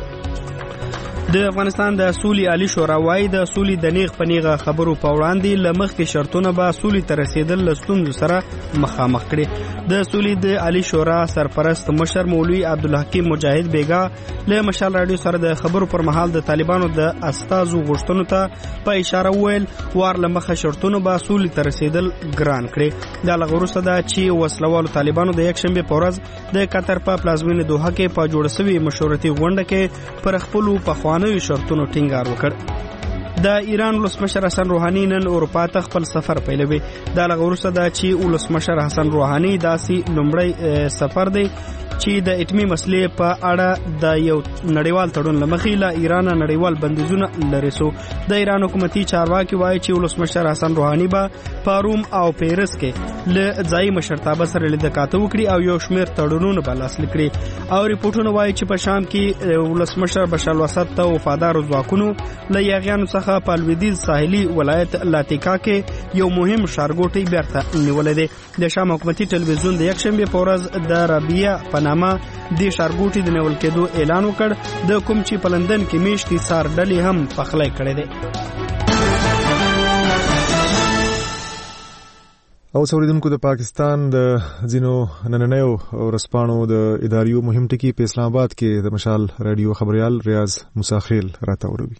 د افغانستان د سولې عالی شورا وايي د سولې د نیغ په نیغه خبرو په وړاندې له مخکې شرطونه به سولې ته رسیدل له ستونزو سره مخامخ کړي. د سولې د عالی شورا سرپرست مشر مولوي عبدالحکیم مجاهد بیګا له مشال رادیو سره د خبرو پر مهال د طالبانو د استازو غوښتنو ته په اشاره وویل وار له مخه شرطونه به سولې ته رسیدل ګران کړي. دا له وروسته ده چې وسلوالو طالبانو د یکشنبې په ورځ د قطر په پلازمینه دوحه کې په جوړ شوې مشورتي غونډه کې پر خپلو پخوانیو شرطونو ټینګار وکړ. د ایران ولسمشر حسن روحاني نن اروپا ته خپل سفر پیلوي. دا له وروسته ده چې ولسمشر حسن روحاني داسې لومړی سفر دی چې د اټمي مسلې په اړه د یو نړیوال تړون لمخې له ایران نړیوال بندیزونه لري سو. د ایران حکومتي چارواکي وایي چې ولسمشر حسن روحاني به په روم او پیرس کې له ځایي مشرتابه سره لیدکاته وکړي او یو شمېر تړونونه به لاسلیک کړي. او ریپورټونه وایي چې په شام کې ولسمشر بشار الاسد ته وفادارو ځواکونو له یاغیانو څخه په لویدیځ ساحلي ولایت لاتیکا کې یو مهم ښارګوټی بیرته نیولی دی. د شام حکومتي ټلویزیون د یکشنبې په ورځ د رابعه په نامه د ښارګوټي د نیول کېدو اعلان وکړ، د کوم چې په لندن کې میشتې څار ډلې هم پخلی کړی دی. او اوریدونکو د پاکستان د ځینو نننیو ورځپاڼو د اداریو مهم ټکي په اسلام آباد کې د مشال رادیو خبريال ریاض مساخیل راته وروي.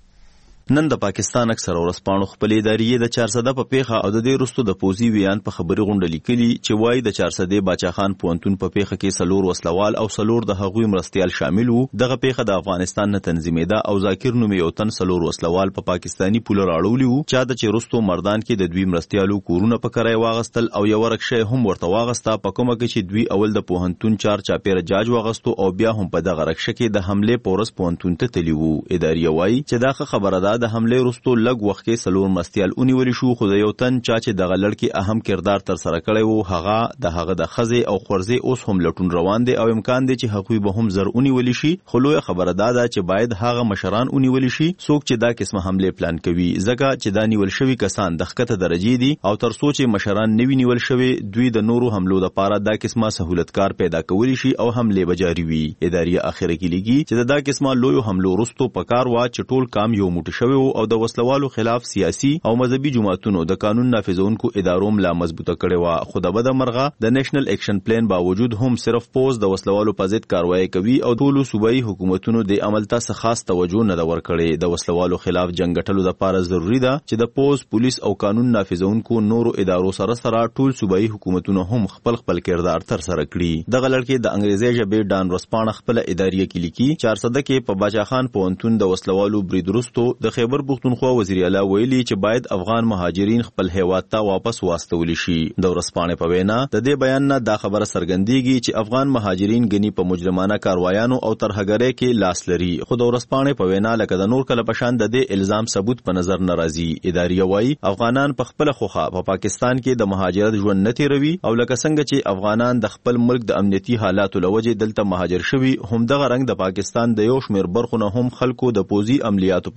نن د پاکستان اکثر ورځپاڼو خپلې ادارې د 400 په پیښه او د دې وروسته د پوزي ویان په خبري غونډه لیکلي چې وایي د 400 باچا خان پوهنتون په پیښه کې سلور وسلوال او سلور د هغوی مرستيال شامل وو. دغه پیښه د افغانستان نه تنظیمېده او ذاکر نومي یو تن سلور وسلوال په پاکستانی پوله راړولي وو چې د چیرستو مردان کې د دوی مرستيالو کورونه په کرای واغستل او یو رکشه هم ورته واغستا په کومه کې چې دوی اول د پوهنتون چار چاپیره جاج واغستو او بیا هم په دغه رکشه کې د حمله پورس پوهنتون ته تلی وو. ادارې وایي چې دا خبره ده د حمله وروسته لږ وخت کې سلور مرستيال اونیول شو، خو د یو تن چې دغه لړکی اهم کردار تر سره کړی وو هغه د خزه او خورزه اوس هم لټون روان دي او امکان دی چې هغوی به هم زر اونیول شي. خو لوی خبره ده چې باید هغه مشران اونیول شي څوک چې دا قسمه حمله پلان کوي، ځکه چې دا نیول شوی کسان د ښکته درجه دي او تر څو چې مشران نوی نیول شوی دوی د نورو حملو لپاره دا قسمه سہولتکار پیدا کولی شي او حمله بجاری وي. ادارې اخره کې لګي چې دا قسمه لوی حملو وروسته پکار وا چې ټول کام یو موټی شوی او د وسلوالو خلاف سیاسي او مذهبي جماعتونو د قانون نافذونکو ادارو ملا مضبوطه کړي وا. خو د بده مرغه د نېشنل اکشن پلان باوجود هم صرف پوز د وسلوالو په ضد کاروایی کوي او ټول صوبایي حکومتونو د عمل ته خاص توجه نه ورکړي. د وسلوالو خلاف جنگ غټلو لپاره ضروری ده چې د پوز پولیس او قانون نافذونکو نورو ادارو سره ټول صوبایي حکومتونو هم خپل کردار تر سره کړي. دغه لړکې د انګریزي ژبې ډان ورسپانه خپل ادارې کې لیکي 400 کې په باچا خان پوهنتون د وسلوالو بریدرستو د خیبر پښتونخوا وزیر اعلی ویلي چې باید افغان مهاجرین خپل هیواد ته واپس واستول شي. د ورسپانه په وینا د دې بیان نه دا خبره څرګندېږي چې افغان مهاجرین غني په مجرمانه کاروایانو او ترهګرۍ کې لاس لري. خو د ورسپانه په وینا لکه د نور کله پشان د دې الزام ثبوت په نظر ناراضي. ادارې وایي افغانان په خپل خوخه په پاکستان کې د مهاجرت ژوند نه تیروي او لکه څنګه چې افغانان د خپل ملک د امنیتي حالاتو لوجه دلته مهاجر شوي هم دغه رنګ د پاکستان د یو شمېر برخو نه هم خلکو د پوزي عملیاتو په وجه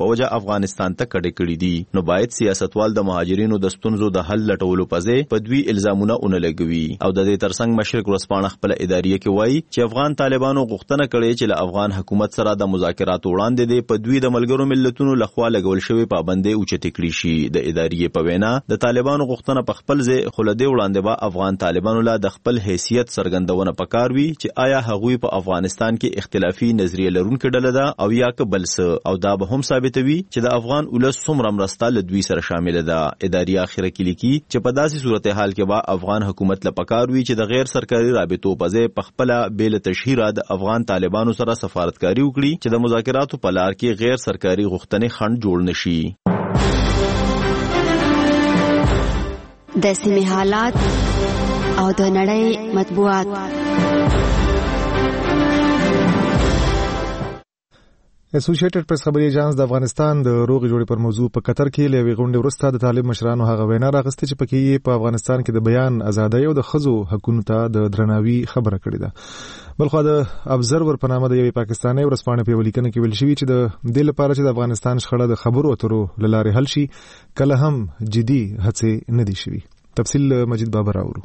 افغانستان ته کډه کړې دي، نو باید سیاستوال د مهاجرینو د ستونزو د حل لټولو په ځای په دوی الزامونه ونلګوي. او د دې ترڅنګ مشرق ورځپاڼه خپل اداریه کې وایي چې افغان طالبانو غوښتنه کړې چې له افغان حکومت سره د مذاکراتو وړاندې د په دوی د ملګرو ملتونو لخوا لګول شوی پابندۍ اوچتې کړې شي. د اداریې په وینا د طالبانو غوښتنه په خپل ځای خو له دې وړاندې به افغان طالبانو له د خپل حیثیت څرګندونه پکار وي چې آیا هغوی په افغانستان کې اختلافي نظریه لرونکې ډله ده او یا که بل څه، او دا به هم ثابتوي چې د افغان ولس څومره مرسته له دوی سره شامل ده. اداریه اخره کې لیکي چې په داسې صورتحال کې به افغان حکومت له پکار وي چې د غیر سرکاري رابطو په ځای په خپل بیل تشهیر د افغان طالبانو سره سفارتکاري وکړي چې د مذاکراتو په لار کې غیر سرکاري غوښتنې خنډ جوړ نشي. د سیمې حالات او د نړۍ مطبوعات. اسوسییټډ پریس خبري اژانس د افغانستان د روغې جوړې پر موضوع په قطر کې لوي غونډې وروسته د طالب مشرانو هغه وینا راغستې چې پکې په افغانستان کې د بیان ازادۍ او د ښځو حقوقو ته د درناوي خبره کړې ده. بلخو د ابزرور په نامه د یوې پاکستاني ورځپاڼې په ولیکنه کې ویل شوی چې د دې لپاره چې د افغانستان شخړه د خبرو اترو لارې حل شي کله هم جدي هڅې نه دي شوي. تفصیل مجید بابر اورو.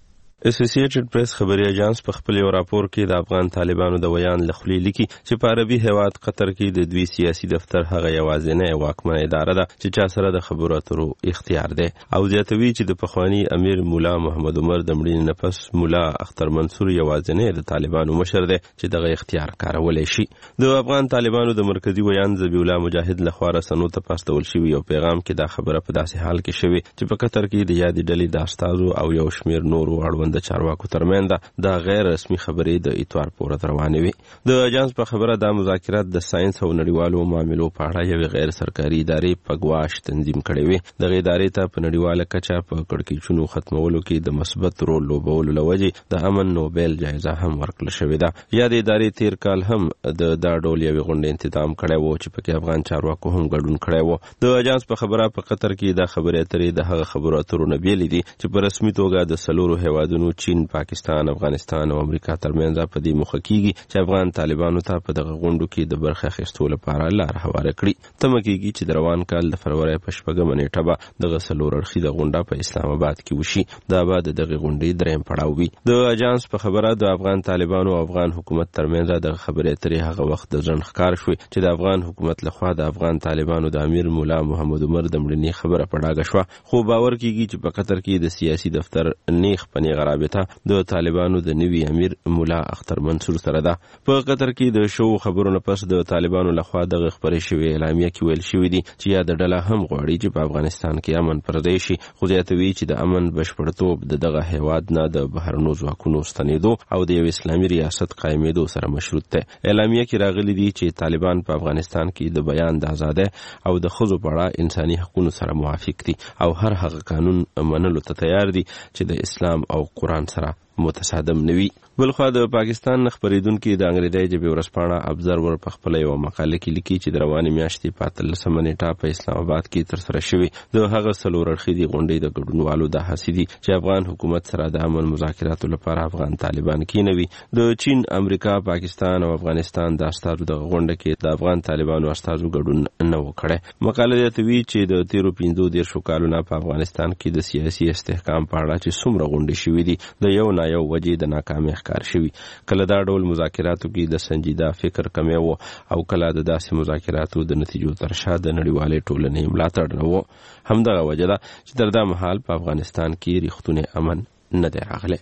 اسوسییټډ پریس خبري اژانس په خپل یو راپور کې د افغان طالبانو د ویان لخلي لیکي چې په عربي هیواد قطر کې د دوی سیاسي دفتر هغه یوازینی واکمنه اداره ده چې چا سره د خبرو اترو اختیار ده، او زیاتوي چې د پخوانی امیر مولا محمد عمر د مړینې نه پس مولا اختر منصور یوازینی د طالبانو مشر ده چې دغه اختیار کارولای شي. د افغان طالبانو د مرکزی ویان ذبیح الله مجاهد لخوا رسنو ته پاستول شوی یو پیغام کې دا خبره په داسې حال کې شوی چې په قطر کې د یادې ډلې د استازو او یو شمیر نورو اړوند د چارواکو ترمنځ د غیر رسمي خبرې د اتوار پورې روانې وي. د اژانس په خبره د مذاکرات د ساينس او نړیوالو معاملو په اړه یو غیر سرکاري ادارې په ګواښ تنظیم کړي وي. د ادارې ته په نړیواله کچه په کړکېچونو ختمولو کې د مثبت رول لوبولو لوجې د امن نوبل جایزه هم ورکړل شوې ده. یا د ادارې تیر کال هم د دا ډول یو غونډې تنظیم کړي وو چې پکې افغان چارواکو هم ګډون کړي وو. د اژانس په خبره په قطر کې د خبرې اترې د هغه خبرو اترو نه بیل دي چې په رسمي توګه د سلورو هیوادونو چین، پاکستان، افغانستان او امریکا ترمنځ په دې مخه کېږي چې افغان طالبانو ته په دغه غونډو کې د برخه اخیستو لپاره لار هواره کړي. تمه کېږي چې د روان کال د فروری په 8مه نیټه به دغه څلور اړخیزه غونډه په اسلام آباد کې وشي. دا به د دغه غونډې دریم پړاو وي. د اژانس په خبره د افغان طالبانو او افغان حکومت ترمنځ د خبرې اترې هغه وخت د ځن ښکار شوی چې د افغان حکومت لخوا د افغان طالبانو د امیر مولا محمد عمر د مړینې خبره پړاګه شوه. خو باور کېږي چې په قطر کې د سیاسي دفتر نیغ په نیغه رابطه د طالبانو د نوي امیر مولا اختر منصور سره ده. په قطر کې د شو خبرو نه پس د طالبانو لخوا دغه خبرې شوې اعلامیه کې ویل شوې دي چې یا د ډله هم غواړي چې په افغانستان کې امن پردی شي، خو زیاتوي چې د امن بشپړتوب د دغه هیواد نه د بهرنو ځواکونو ستنېدو او د یو اسلامي ریاست قایمېدو سره مشروط ده. اعلامیه کې راغلي دي چې طالبان په افغانستان کې د بیان د ازادۍ او د ښځو په اړه انساني حقوقو سره موافق دي او هر هغه قانون منلو ته تیار دي چې د اسلام او قرآن سره متصادم نوي. بلخوا د پاکستان خبریدونکو د انګریزي ژبې ورځپاڼه ابزرور په خپل یو مقاله کې لیکي چې د روانې میاشتې په 13مه نیټه په اسلام آباد کې ترسره شوی د هغه څلور اړخیزې غونډې د ګډونوالو د هڅې دي چې افغان حکومت سره د امن مذاکراتو لپاره افغان طالبان کېنوي. د چین، امریکا، پاکستان او افغانستان د استازو د غونډه کې د افغان طالبانو استازو ګډون نه وکړي. مقاله زیاتوي چې د تیرو 15 کالونو په افغانستان کې د سیاسي استحکام په اړه چې څومره غونډې شوې دي د یو یو وجې د ناکامۍ ښکار شوي. کله دا ډول مذاکراتو کې د سنجیده فکر کمی و او کله د داسې مذاکراتو د نتیجو تر شا د نړیوالې ټولنې ملاتړ نه و. همدغه وجه ده چې تر دا مهال په افغانستان کې ریښتونی امن نه دی راغلی.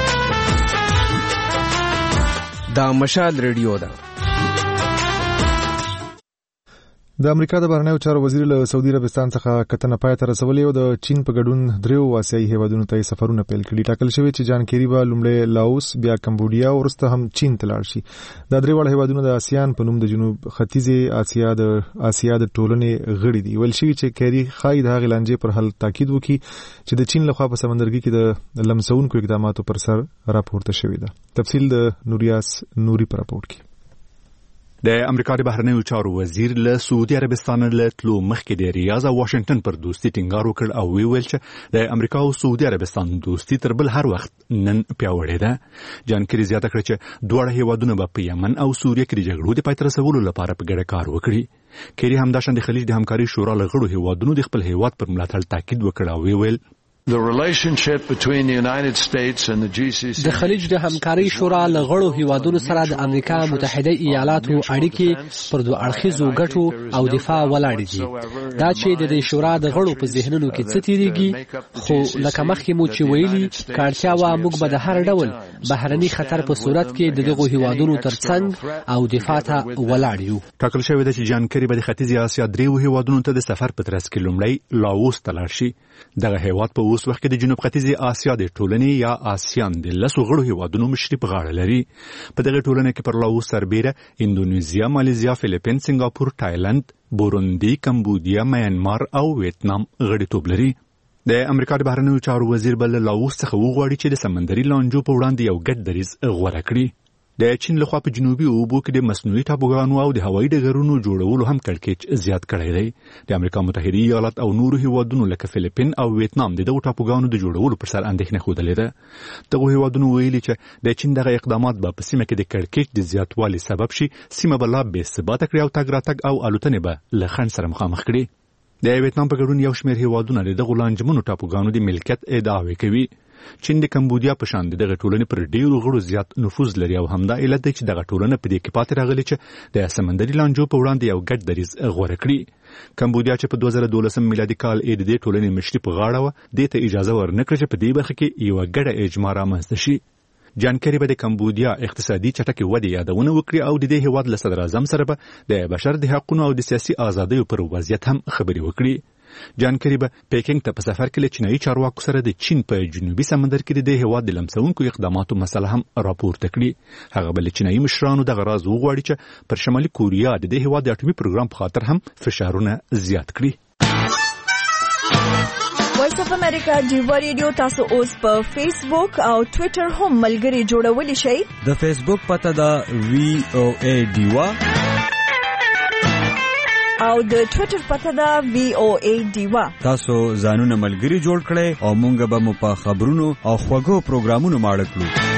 دا مشال ریډیو ده. د امریکا د بهرنیو چارو وزیر له سعودي عربستان څخه کتنه پای ته رسولې او د چین په ګډون دریو آسیایي هیوادونو ته سفرونه پیل کړي. ټاکل شوی چې جان کیری به لومړی لاوس، بیا کمبودیا او وروسته هم چین ته لاړ شي. دا دریواړه هیوادونه د آسیان په نوم د جنوب ختیځې آسیا د ټولنې غړي دي. ویل شوی چې کیری خای د هغې لانجې پر حل تاکید وکړي چې د چین لخوا په سمندرګي کې د لمسونکو اقداماتو پر سر راپورته شوی ده. تفصیل د نوریاس نوري پر راپور کې. د امریکا د بهرنیو چارو وزیر له سعودي عربستان له تلو مخکې د ریاض او واشنگټن پر دوستي ټینګار وکړ او ویل چې د امریکا او سعودي عربستان دوستي تر بل هر وخت نن پیاوړې ده. جانکری زیاته کړ چې دواړه هیوادونه به په یمن او سوریه کې د جګړو د پای ته رسولو لپاره په ګډه کار وکړي. کیری همداشان د خلیج د همکاري شورا له غړو هیوادونو د خپل هیواد پر ملاتړ تاکید وکړ او ویل The relationship between the United States and the GCC د خلیج د همکاري شورا له غړو هیوادونو سره د امریکا متحده ایالاتو اړیکې پر دوه اړخیزو ګټو او دفاع ولاړې دي. دا چې د دې شورا د غړو په ذهنونو کې څه تیریږي، خو لکه مخکې مو چې ویلي کارتیا وا موږ به د هر ډول بهرني خطر په صورت کې د دغو هیوادونو ترڅنګ او دفاع ته ولاړ یو. ټاکل شوی دی چې جانکری به د ختیځ اسیا دریو هیوادونو ته د سفر په ترڅ کې لومړی لاوس ته لاړ شي. دغه هیواد په اوس وخت کې د جنوب ختیځ اسیا د ټولنې یا آسیان د 10 غړو هیوادونو مشري په غاړه لري. په دغه ټولنه کې پر لاوس سربیره اندونیزیا، مالیزیا، فلیپین، سنگاپور، تایلند، بوروندي، کمبودیا، میانمار او ویتنام غړیتوب لري. د امریکا د بهرنیو چارو وزیر بل لاوس څخه وغواړي چې د سمندري لانجو په وړاندې یو ګډ دریځ غوره کړي. د چین لخوا په جنوبي اوبو کې د مصنوعي ټاپوګانو او د هوایي ډګرونو جوړولو هم کړکېچ زیات کړی دی. د امریکا متحده ایالات او نورو هیوادونو لکه فلیپین او ویتنام د دغو ټاپوګانو د جوړولو پر سر اندېښنه ښودلې ده. دغو هیوادونو ویلي چې د چین دغه اقدامات به په سیمه کې د کړکېچ د زیاتوالي سبب شي، سیمه به لا بې ثباته کړي او تګ راتګ او الوتنې به له خنډ سره مخامخ کړي. د ویتنام په ګډون یو شمېر هیوادونه د دغو لانجمنو ټاپوګانو د ملکیت ادعاوې کوي. چین د کمبودیا په شان دغه ټولنې پر ډیرو غړو زیات نفوذ لري او همدا علت دی چې دغه ټولنه په دې کې پاتې راغلي چې د سمندري لانجو په وړاندې یو ګډ دریځ غوره کړي. کمبودیا چې په 2012 میلادي کال د دې ټولنې مشري په غاړه و، دې ته اجازه ورنکړه چې په دې برخه کې یو ګډه اجماع رامنځته شي. جانکری به د کمبودیا اقتصادي چټکې ودې یادونه وکړي او د دې هیواد له صدر اعظم سره به د بشر د حقوقو او د سیاسي ازادیو پر وضعیت هم خبرې وکړي. جانکری به پیکینګ ته په سفر کې له چینایي چارواکو سره د چین په جنوبي سمندر کې د هیواد د لمسونکو اقداماتو مسله هم راپورته کړي. هغه به له چینایي مشرانو دغه راز وغواړي چې پر شمالي کوریا د دې هیواد د اټومي پروګرام په خاطر هم فشارونه زیات کړي. وایس اف امریکا ډیوا ریډیو تاسو اوس په فیسبوک او ټوئیټر هم ملګري جوړولی شئ. د فیسبوک پته ده VOA ډیوا او د ټوئیټر پته ده VOA ډیوا. تاسو ځانونه ملګري جوړ کړئ او مونږ به مو په خبرونو او خوږو پروګرامونو ماړه کړو.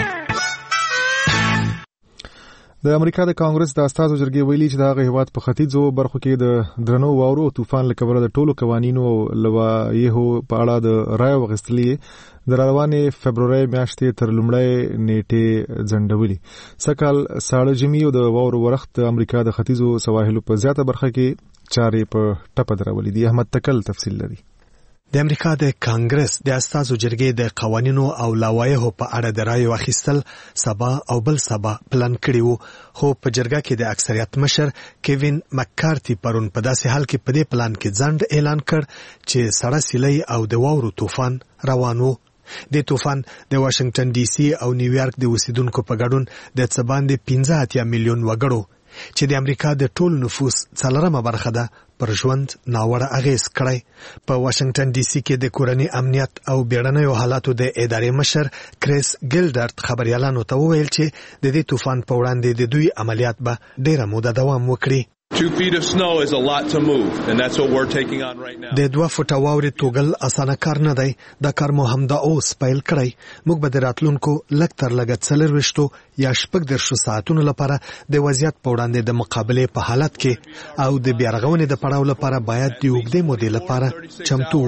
د امریکا د کانګرس د استازو جرګې ویلي چې د هغه هیواد په ختیځو برخو کې د درنو واورو طوفان له کبله د ټولو قوانینو لوایحو په اړه د رایې واخیستلې د روانې فبرورۍ میاشتې تر لومړۍ نیټې ځنډولي. سږکال ساړه ژمي او د واورو ورښت د امریکا د ختیځو سواحلو په زیاته برخه کې چارې په ټپه درولې دي. احمد تکل تفصیل لري. د امریکا د کانګرس د استازو جرګې د قوانینو او لوایحو په اړه د رایې واخیستل سبا او بل سبا پلان کړی وو، خو په جرګه کې د اکثریت مشر کیوین مکارتي پرون په داسې حال کې په دې پلان کې ځنډ اعلان کړ چې سړه سیلۍ او د واورو طوفان روان وو. د طوفان د واشنگټن ډي سي او نیویارک د اوسیدونکو په ګډون د څه باندې 15 میلیون وګړو چې د امریکا د ټول نفوس 4مه برخه ده پر ژوند ناوړه اغیز کړی. په واشنگټن ډي سي کې د کورنۍ امنیت او بیړنیو حالاتو د ادارې مشر کریس ګیلډرت خبريالانو ته وویل چې د دې طوفان په وړاندې د دوی عملیات به ډیره موده دوام وکړي. 2 feet of snow is a lot to move and that's what we're taking on right now. د 2 فوټه واورې توګل اسانه کار نه دی. دا کار مو همدا اوس پیل کړی. موږ به د راتلونکو لږ تر لږه 24 یا 36 ساعتونو لپاره د وضعیت په وړاندې د مقابلې په حالت کې او د بیا رغونې د پړاو لپاره باید د اوږدې مودې لپاره چمتو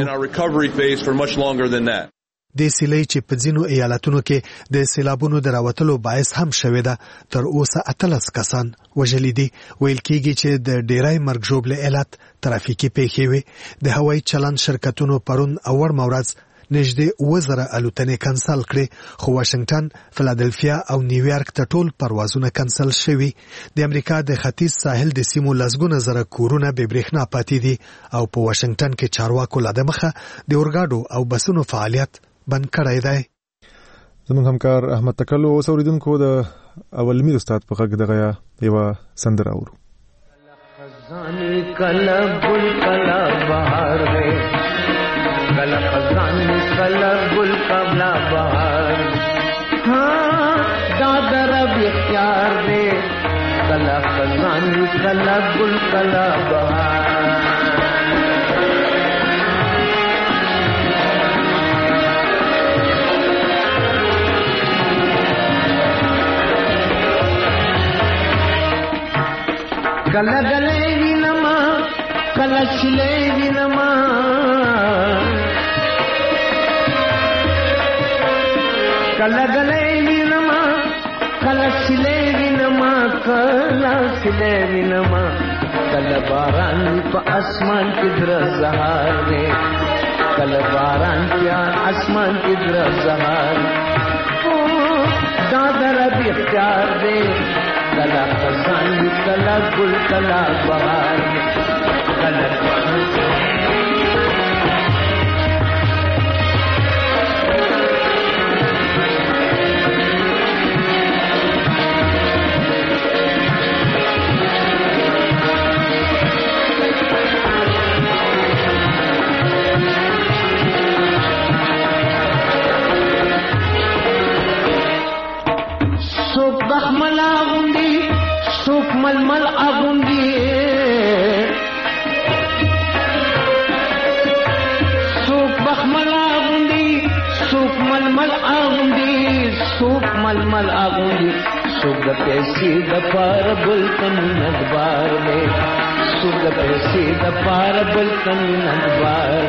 اوسو. د سیلۍ چې په ځینو ایالتونو کې د سیلابونو د راوتلو باعث هم شوې ده، تر اوسه 18 کسان وژلي دي. ویل کېږي چې د ډیری مرګ ژوبلې علت ترافیکي پیښې وې. د هوایي چلند شرکتونو پرون او وړمه ورځ نږدې 1000 الوتنې کنسل کړې، خو واشنگټن، فلادلفیا او نیویارک ته ټول پروازونه کنسل شوي. د امریکا د ختیځ ساحل د سیمو لسګونه زره کورونه بې برېښنا پاتې دي او په واشنگټن کې چارواکو لا دمخه د اورګاډو او بسونو فعالیت بند کړی دی. زموږ همکار احمد تکلو اوس اوریدونکو د اول میر استاد په غږ دغه یو سندره اورو. خزانی کلا گل کلا بہار ہے، کلا خزانی کلا گل کلا بہار. ہاں دادر اب اختیار دے کلا خزان کلا گل کلا بهار کلا گلے وینما کلا چلے وینما کلا گلے وینما کلا چلے وینما کلا چلے وینما کلا باران په اسمان کې در زهار دی کلا باران په اسمان کې در زهار دا در به اختیار دی کلا خزان کلا گل کلا بهار کلا سوک بخمل آغوندی سوک ململ آغوندی سوک بخمل آغوندی سوک ململ آغوندی سوک ململ آغوندی سوک دا پیسی دا پار بلکن ندبار لے سوک دا پیسی دا پار بلکن ندبار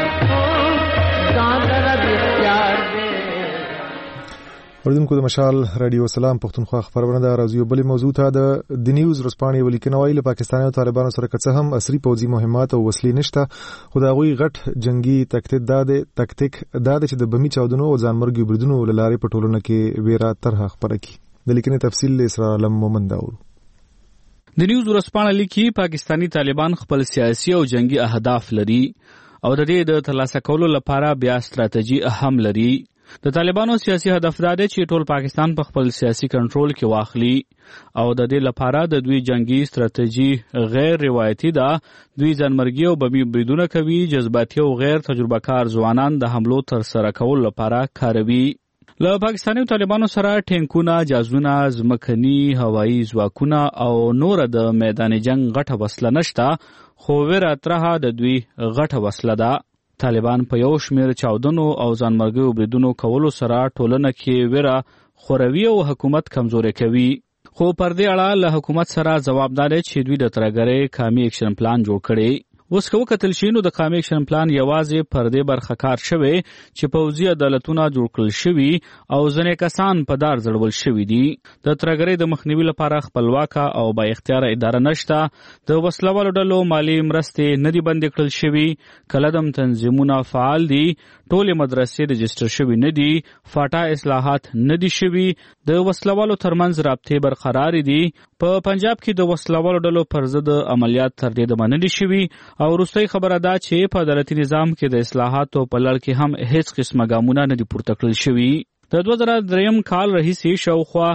داندر اب اختیار دے اوریدونکو د مشال رادیو سلام پښتونخوا خبرونه د راځي بلې موضوع ته د نیوز رسپانې ولیکنه وایي له پاکستاني او طالبانو سره که څه هم عصري پوځي مهمات او وسلې نشته خو د هغوی غټ جنگي تکتیک دا دی چې د بمي چاودنو او ځانمرګي بریدونو له لارې په ټولنه کې ویره طرحه خپره کړي د لیکنې تفصیل له اسرار علم مومند اورو د نیوز رسپانه لیکي پاکستاني طالبان خپل سیاسي او جنگي اهداف لري او د دې د ترلاسه کولو لپاره بیا ستراتیژي هم لري د طالبانو سیاسي هدف دا دی چې ټول پاکستان په خپل سیاسي کنټرول کې واخلي او د دې لپاره د دوی جنگي ستراتیژي غیر روایتي ده دوی ځانمرګي او بمي بریدونه کوي جذباتي او غیر تجربه کار ځوانان د حملو تر سره کولو لپاره کاروي له پاکستاني طالبانو سره ټینکونه جازونه ځمکني هوایي ځواکونه او نور د میدان جنگ غټه وسله نشته خو ویره ترها د دوی غټه وسله ده طالبان په یو شمیر چاودنو او ځانمرګي بریدونو کولو سره ټولنه کې ویره خوروي او حکومت کمزوري کوي خو پر دې اړه له حکومت سره جوابدار چې دوی د ترګرې قومي اکشن پلان جوړ کړي اوس کو کتل شینو د قومي اکشن پلان یوازې پر دې برخه کار شوی چې پوځي عدالتونه جوړ کړل شوی او ځنې کسان په دار ځړول شوی دي د ترګرې د مخنیوي لپاره خپلواکه او با اختیار اداره نشته د وسلوالو ډلو مالی مرستې نه دي بند کړل شوی کلدم تنظیمونه فعال دي ټولې مدرسې رجسټر شوی نه دي فاټا اصلاحات نه دي شوی د وسلوالو ترمنځ رابطې برقرار دي په پنجاب کې د وسلوالو ډلو پر ضد عملیات تر دې د منلي شوی او وروستۍ خبره ده چې په عدالتي نظام کې د اصلاحاتو په لړ کې هم هیڅ قسمه ګامونه نه دي پورته کړل شوي د 2003 کال راهیسې شاوخوا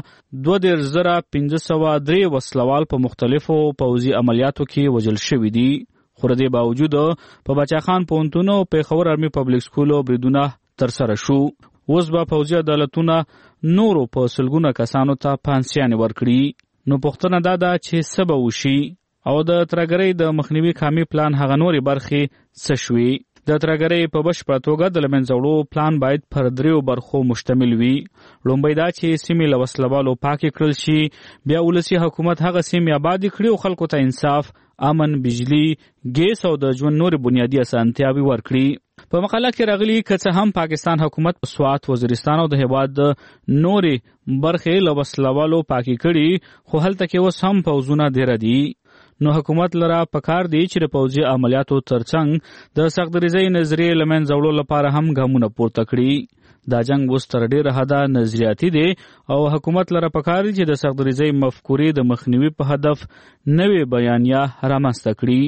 2503 وسلوال په مختلفو پوځي عملیاتو کې وژل شوي دي خو د دې باوجود په بچاخان پوهنتون او پیښور آرمي پبلک سکول بریدونه ترسره شو اوس به پوځي عدالتونه نورو په سلګونه کسانو ته پانسیانې ورکړي نو پوښتنه دا ده چې څه به وشي او د ترګرۍ د مخنیوي قومي پلان هغه نورې برخې څه شوي د ترګرۍ په بشپړه توګه د له منځه وړو پلان باید پر دریو برخو مشتمل وي لومړی دا چې سیمې له وسلوالو پاکې کړل شي بیا ولسي حکومت هغه سیمې آبادې کړي او خلکو ته انصاف امن بجلی ګیس او د ژوند نورې بنیادي اسانتیاوې ورکړي په مقاله کې راغلي که څه هم پاکستان حکومت سوات وزیرستان او د هیواد نورې برخې له وسلوالو پاکې کړي خو هلته کې اوس هم پوځونه ډېر دي نو حکومت لره پکار دی چې د پوځي عملیاتو ترڅنګ د سختدریزۍ نظریې له منځه وړلو لپاره هم ګامونه پورته کړي دا جنگ اوس تر ډېره حده نظریاتي دی او حکومت لره پکار دی چې د سختدریزۍ مفکورې د مخنیوي په هدف نوې بیانیه رامنځته کړي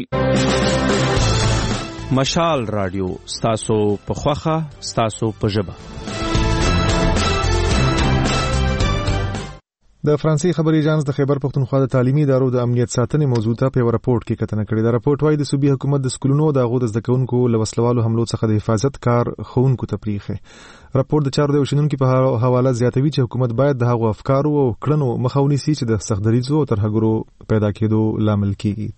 مشال رادیو ستاسو په خوخه ستاسو په ژبه د فرانسې خبري اژانس د خیبر پختونخوا د تعلیمي ادارو د امنیت ساتنې موضوع ته په راپورټ کې کتنه کړې ده. راپورټ وايي د صوبې حکومت د سکولونو د غو د زده کوونکو له وسلوالو حملو څخه د حفاظت کار ښوونکو ته پریښی. راپورټ د چارو د وشندونکو په حواله زیاتوي چې حکومت باید د هغو افکارو او کړنو مخه ونیسي چې د سخت دریځو او ترهګرو پیدا کېدو لامل کیږي.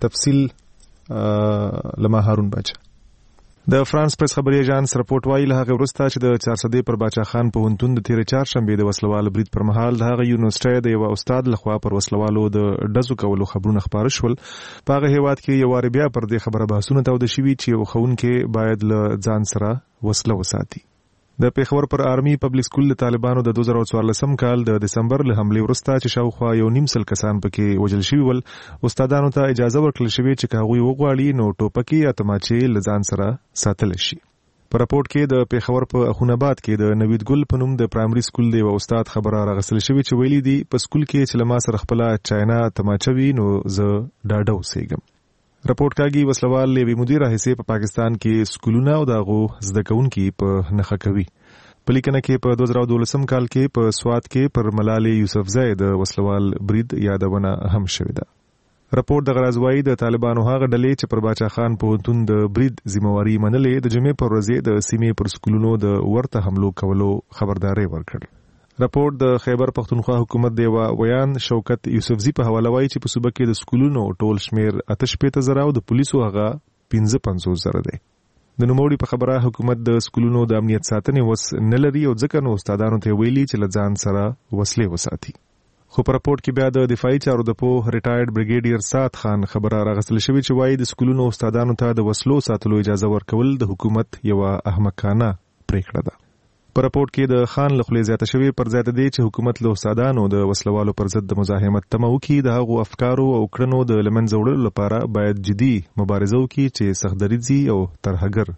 تفصیل لما هارون بچ. د فرانس پریس خبري اژانس راپورټ وايي له هغه وروسته چې د 400 پر باچا خان په ونتون د تیر چهارشنبه د وسلوال برید پر مهال د هغه یونیورسيټي د یو استاد لخوا پر وسلوالو د ډزو کولو خبرونه خبر شول. په هغه هیواد کې یو وار بیا پر دې خبره بحثونه تاوده شوي چې یو ښوونکی باید له ځان سره وسله وساتي. د پیښور پر آرمي پبلک سکول د طالبانو د 2014 کال د دسمبر له حمله وروسته چې شاوخوا 1.5 کسان پکې وژل شوي ول، استادانو ته اجازه ورکړل شوې چې هغوی وغواړي نو ټوپکې یا تماچې له ځان سره ساتل شي. په راپورټ کې د پیښور په اخوناباد کې د نوید ګل په نوم د پرایمري سکول د یو استاد خبره راغستل شوې چې ویلي دي په سکول کې چې لما سره خپل چاینا تماچه وي نو زه ډاډه اوسېږم. راپورټ کاږي وسلوال لیوی مدیر حیثیت په پاکستان کې سکولونه او دغه زده کوونکي په نخښه کوي. په لیکنه کې په 2012 کال کې په سوات کې پر ملالي یوسفزۍ د وسلوال برید یادونه هم شوې ده. راپورټ د غرض د طالبانو هغه ډلې چې پر باچا خان په ونتون د برید ذمہواری منلې د جمعې پر ورځ د سیمې پر سکولونو د ورته حملو کولو خبرداري ورکړه. راپورټ د خیبر پختونخوا حکومت دی ویان شوکت یوسفزی په حواله وایي چې په صوبه کې د سکولونو ټول شمیر 8,000 او د پولیسو هغه 55,000 دی. د نوموړي په خبره حکومت د سکولونو د امنیت ساتنې وس نه لري او ځکه نو استادانو ته ویلي چې له ځان سره وسلې وساتي. خو په راپورټ کې بیا د دفاعي چارو د پوه ریټایرډ بریګیډیر سات خان خبره راغستل شوې چې وایي د سکولونو استادانو ته د وسلو ساتلو اجازه ورکول د حکومت یو احمقانه پریکړه ده. په راپورټ کې د خان له خولې زیاته شوې پر ځای دی چې حکومت له استادانو د وسلوالو پر ضد د مزاحمت تمه وکړي، د هغو افکارو او کړنو د لمنځه وړلو لپاره باید جدي مبارزه وکړي چې سخت دریځي او ترهګر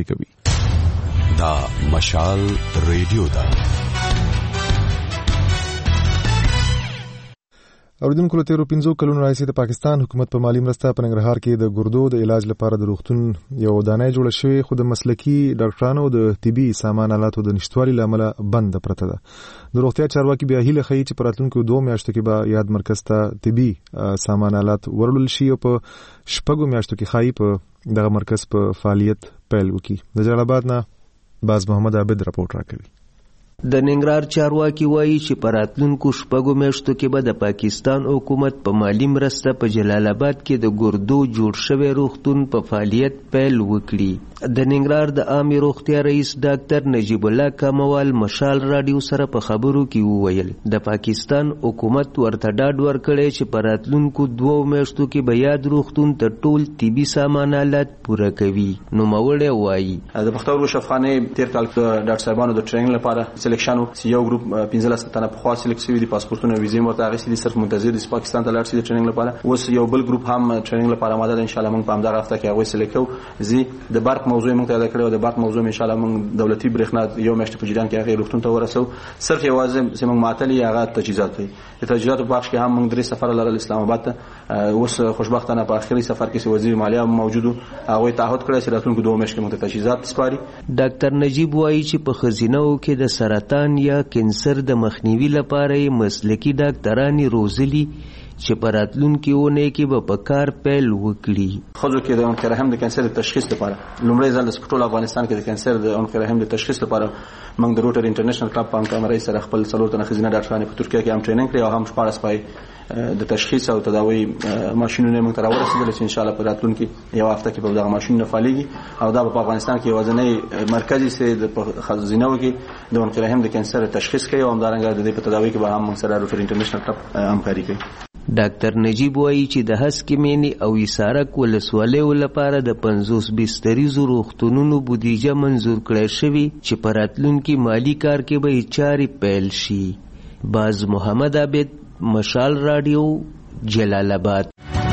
زیږوي. دا مشال ریډیو ده. اوریدونکو له تیرو 5 کلونو راهیسې د پاکستان حکومت په مالی مرسته په ننګرهار کې د ګردو د علاج لپاره د روغتون یو دانه جوړه شوې، خو د مسلکي ډاکټرانو د طبي سامان آلاتو د نشټوالي له امله بند پرته ده. د روغتیا چارواکي بیا هیله ښیي چې په راتلونکو 2 میاشتو کې به یاد مرکز ته طبي سامان آلات وړل شي او په 6 میاشتو کې ښایي په دغه مرکز په فعالیت پیل وکړي. د جلال آباد نه باز محمد عابد راپورټ راکوي. د ننګرهار چارواکي وایي چې په راتلونکو 6 میاشتو کې به د پاکستان حکومت په مالی مرسته په جلال آباد کې د ګردو جوړ شوی روغتون په فعالیت پیل وکړي. د ننګرهار د عامې روغتیا رئیس ډاکټر نجیب الله کاموال مشال رادیو سره په خبرو کې وویل د پاکستان حکومت ورته ډاډ ورکړی چې په راتلونکو 2 میاشتو کې به یاد روغتون ته ټول طبي سامان آلات پوره کوي. نوموړی وایي د پښتورګو شفاخانې تیر کال ډاکټر صاحبانو د ټریننګ لپاره سلیکشن یو ګروپ 15 تنه په خاص سلیکټ شوی دي، پاسپورتونه ویزې ورته اخیستي دي، صرف منتظر دي پاکستان ته لاړ شي د ټریننګ لپاره. اوس یو بل ګروپ هم ټریننګ لپاره آماده ده، ان شاء الله موږ په همدغه هفته کې هغه سلیکټو زی د برق موضوع موږ ته یاد کړو. د برق موضوع ان شاء الله موږ دولتي برېښنا یو میاشت په جریان کې هغه روغتون ته ورسو. صرف یوازې زموږ معطلي هغه تجهیزات دي. د تجهیزاتو په بخش کې هم موږ 3 سفر لرل اسلام آباد ته. اوس خوشبختانه په اخري سفر کې وزیر مالیه موجود هغه تعهد کړی چې راتلونکو 2 میاشتو کې موږ تجهیزات سپاري. ډاکټر نجیب وایي چې په خزینو کې د سرطان یا کینسر د مخنیوي لپاره مسلکي ډاکټرانی روزلي چې په راتلونکي ونه کې به په کار پیل وکړي. خو کې د انکرهم د کانسر د تشخیص لپاره لومړی ځل د ټول افغانستان کې د کانسر د انکرهم د تشخیص لپاره موږ د روټر انټرنیشنل کلب په همکارۍ سره خپل څلور تنه خزینه ډاکټرانو په ترکیه کې هم ټریننګ کړی او هم شپږ سپای د تشخیص او تداوی ماشينونه موږ ته راورسېدل چې ان شاء الله په راتلونکي یو هفته کې به دغه ماشينونه فعاليږي او دا په افغانستان کې وزنۍ مرکزي سي د خزینه کې د انکرهم د کانسر تشخیص کوي او همدارنګه د دې په تداوی کې به هم موږ سره روټر انټرنیشنل کلب همکاري کوي. ډاکټر نجیب وایي چې د هسکې مینې او ایسارک ولسوالیو لپاره د 50 بستریزو روغتونونو بودیجه منظور کړی شوي چې په راتلونکي مالی کار کې به چارې پیل شي. باز محمد عابد، مشال رادیو، جلال آباد.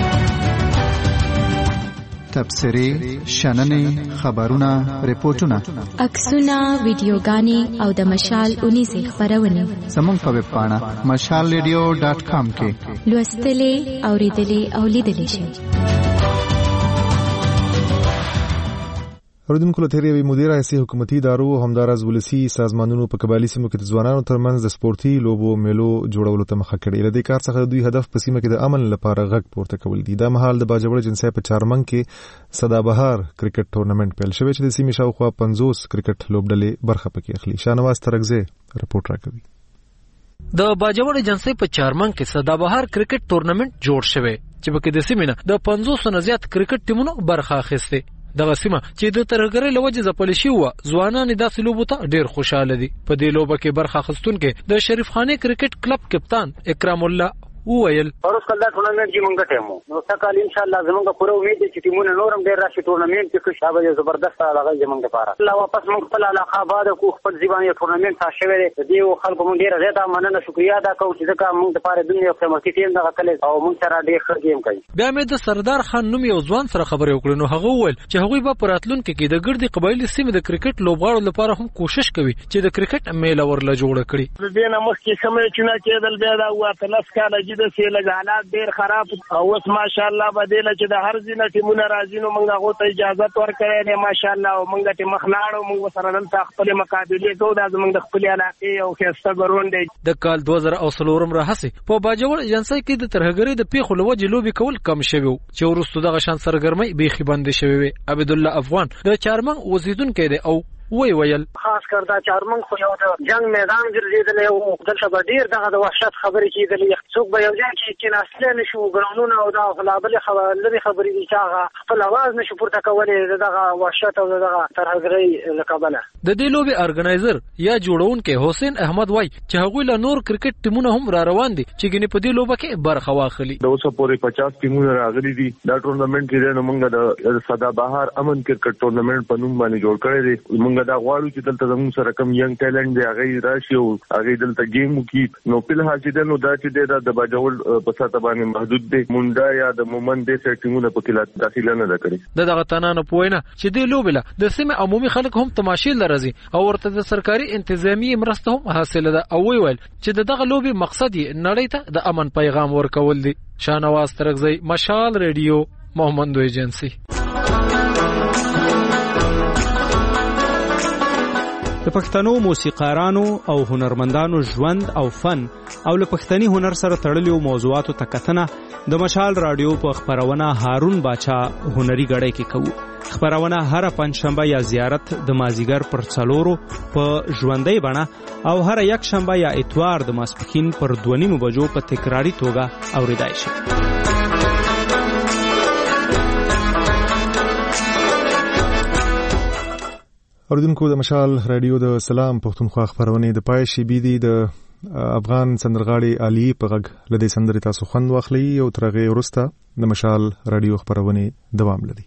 تبصرې، شننې، خبرونه، ریپورتونه، عکسونه، ویډیوګانې او د مشال اونیزې خپرونې زموږ په ویب پاڼه mashalradio.com کې لوستلې، اوریدلې او لیدلې شئ. اوریدونکو له تیرې یوې مودې راهیسې حکومتي ادارو همداراز ولسي سازمانونو په قبایلي سیمو کې د ځوانانو ترمنځ د سپورتي لوبو میلو جوړولو ته مخه کړې. له دې کار څخه دوی هدف په سیمه کې د امن لپاره غږ پورته کول دي. دا مهال د باجوړ جنسای په چارمنګ کې سدابهار کرکټ ټورنمنت پیل شوی چې د سیمې شاوخوا 50 کرکټ لوبډلې برخه پکې اخلي. شانواز ترغزه رپورټ راکوي. د باجوړ جنسای په چارمنګ کې سدابهار کرکټ ټورنمنت جوړ شوی چې پکې د سیمې نه د 500 نه زیات کرکټ ټیمونو برخه اخیسته. دغه سیمه چې د ترهګرۍ لوجه ځپل شي و ځوانان داسې لوبو ته ډیر خوشاله دي. په دې لوبه کې برخه اخیستونکو د شریف خانه کرکټ کلب کپتان اکرام الله وویل پروس کله ټورنمنت کې مونږ ټیمو نو سکهال ان شاء الله زمونږ پوره امید دي چې ټیمونه نورم ډیر راشي ټورنمنت کې شابه زبردست هغه زمونږ لپاره الله واپس مونږ خپل علاقه آباد کو خپل ځواني ټورنمنت ته شوی دی. دیو خلکو مونږ ډیر زیاته مننه شکریا ادا کوو چې ځکه مونږ لپاره دنیا قیمتي ټیم دغه کله او مونږ سره ډیر ښه گیم کوي. بیا مې د سردار خان نوم یو ځوان سره خبرې وکړې نو هغه وویل چې هغوی به په راتلونکي کې د ګردي قبایلي سیمې د کرکټ لوبغاړو لپاره هم کوشش کوي چې د کرکټ میله ورله جوړه کړي. د دې نه مخکې سمې چونه کېدل بیا دا واته لاس کاله جده سي لګاله ډیر خراب او اوس ماشاءالله بدله چې د هر ځینې ټیمونه راځي نو موږ هغه ته اجازه ورکړې نه ماشاءالله او موږ ته مخلاړو موږ سره دلته خپل مقابله کوو د زموږ د خپل علاقې او خسته ګروند دی. د کال 2003 راهسي په باجوړ جنسای کې د ترهګرۍ د پیښو لوجه لوبي کول کم شوی چې ورستو دغه شان سرګرمۍ بیخي بند شوی وي. عبدالله افغان د چارمنګ وزیدونکو دی او ویل خاص کر دا چارمنګ خو یو د جنگ میدان ګرځیدل او دلته به ډیر دغه د وحشت خبرې کېدلې. څوک به یو ځای کې ناسله نشو ګراونونه او دا خلابل خبرې دي چې هغه خپل आवाज نشو پورته کولای دغه وحشت او دغه ترهګرۍ لقبله. د دې لوبي ارګنایزر یا جوړونکو حسین احمد وای چې هغوی له نور کرکټ ټیمونو هم را روان دي چې ګنې په دې لوبه کې برخه واخلي. د اوسه پورې 50 ټیمونه راغلي دي. دا ټورنمنت کې د موږ د سدابهار امن کرکټ ټورنمنت په نوم باندې جوړ کړی دی. موږ دا غواړو چې دلته زموږ سره کم ینګ ټیلنټ دی هغه راشي او هغه دلته گیم وکړي. نو په لحاظ دې نو دا چې د باجوړ په ساته باندې محدود دي. مونډا یا د مومن دې سټینګونه په کې داخله نه کړي. دغه تنانه پوینه چې دې لوبله د سیمه عمومي خلک هم تماشې لري او ورته د سرکاري انتظامی مرسته هم حاصله ده او ویل چې دغه لوبي مقصد یې نړۍ ته د امن پیغام ورکول دي. شانواز ترغزی مشال ریډیو محمد ایجنسی. د پښتنو موسیقارانو او هنرمندانو ژوند او فن او له پښتني هنر سره تړلو موضوعاتو ته کتنه د مشال رادیو په خبرونه هارون باچا هنري غړې کې کوو. خبرونه هر پنځشنبه یا زیارت د مازیګر پر 4 په ژوندۍ بڼه او هر یک شنبه یا اتوار د ماسپښین پر 2:30 بجو په تکراری توګه اوریدای شي. اوریدونکو د مشال رادیو د سلام پښتونخوا خبرونه د پای شي بي دي د افغان سندرغاړي علي په غږ لدې سندري تاسو خوند واخلي او ترغه ورسته د مشال رادیو خبرونه دوام لري.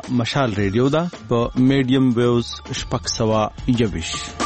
مشال ریډیو دا په میډیم ویوز 621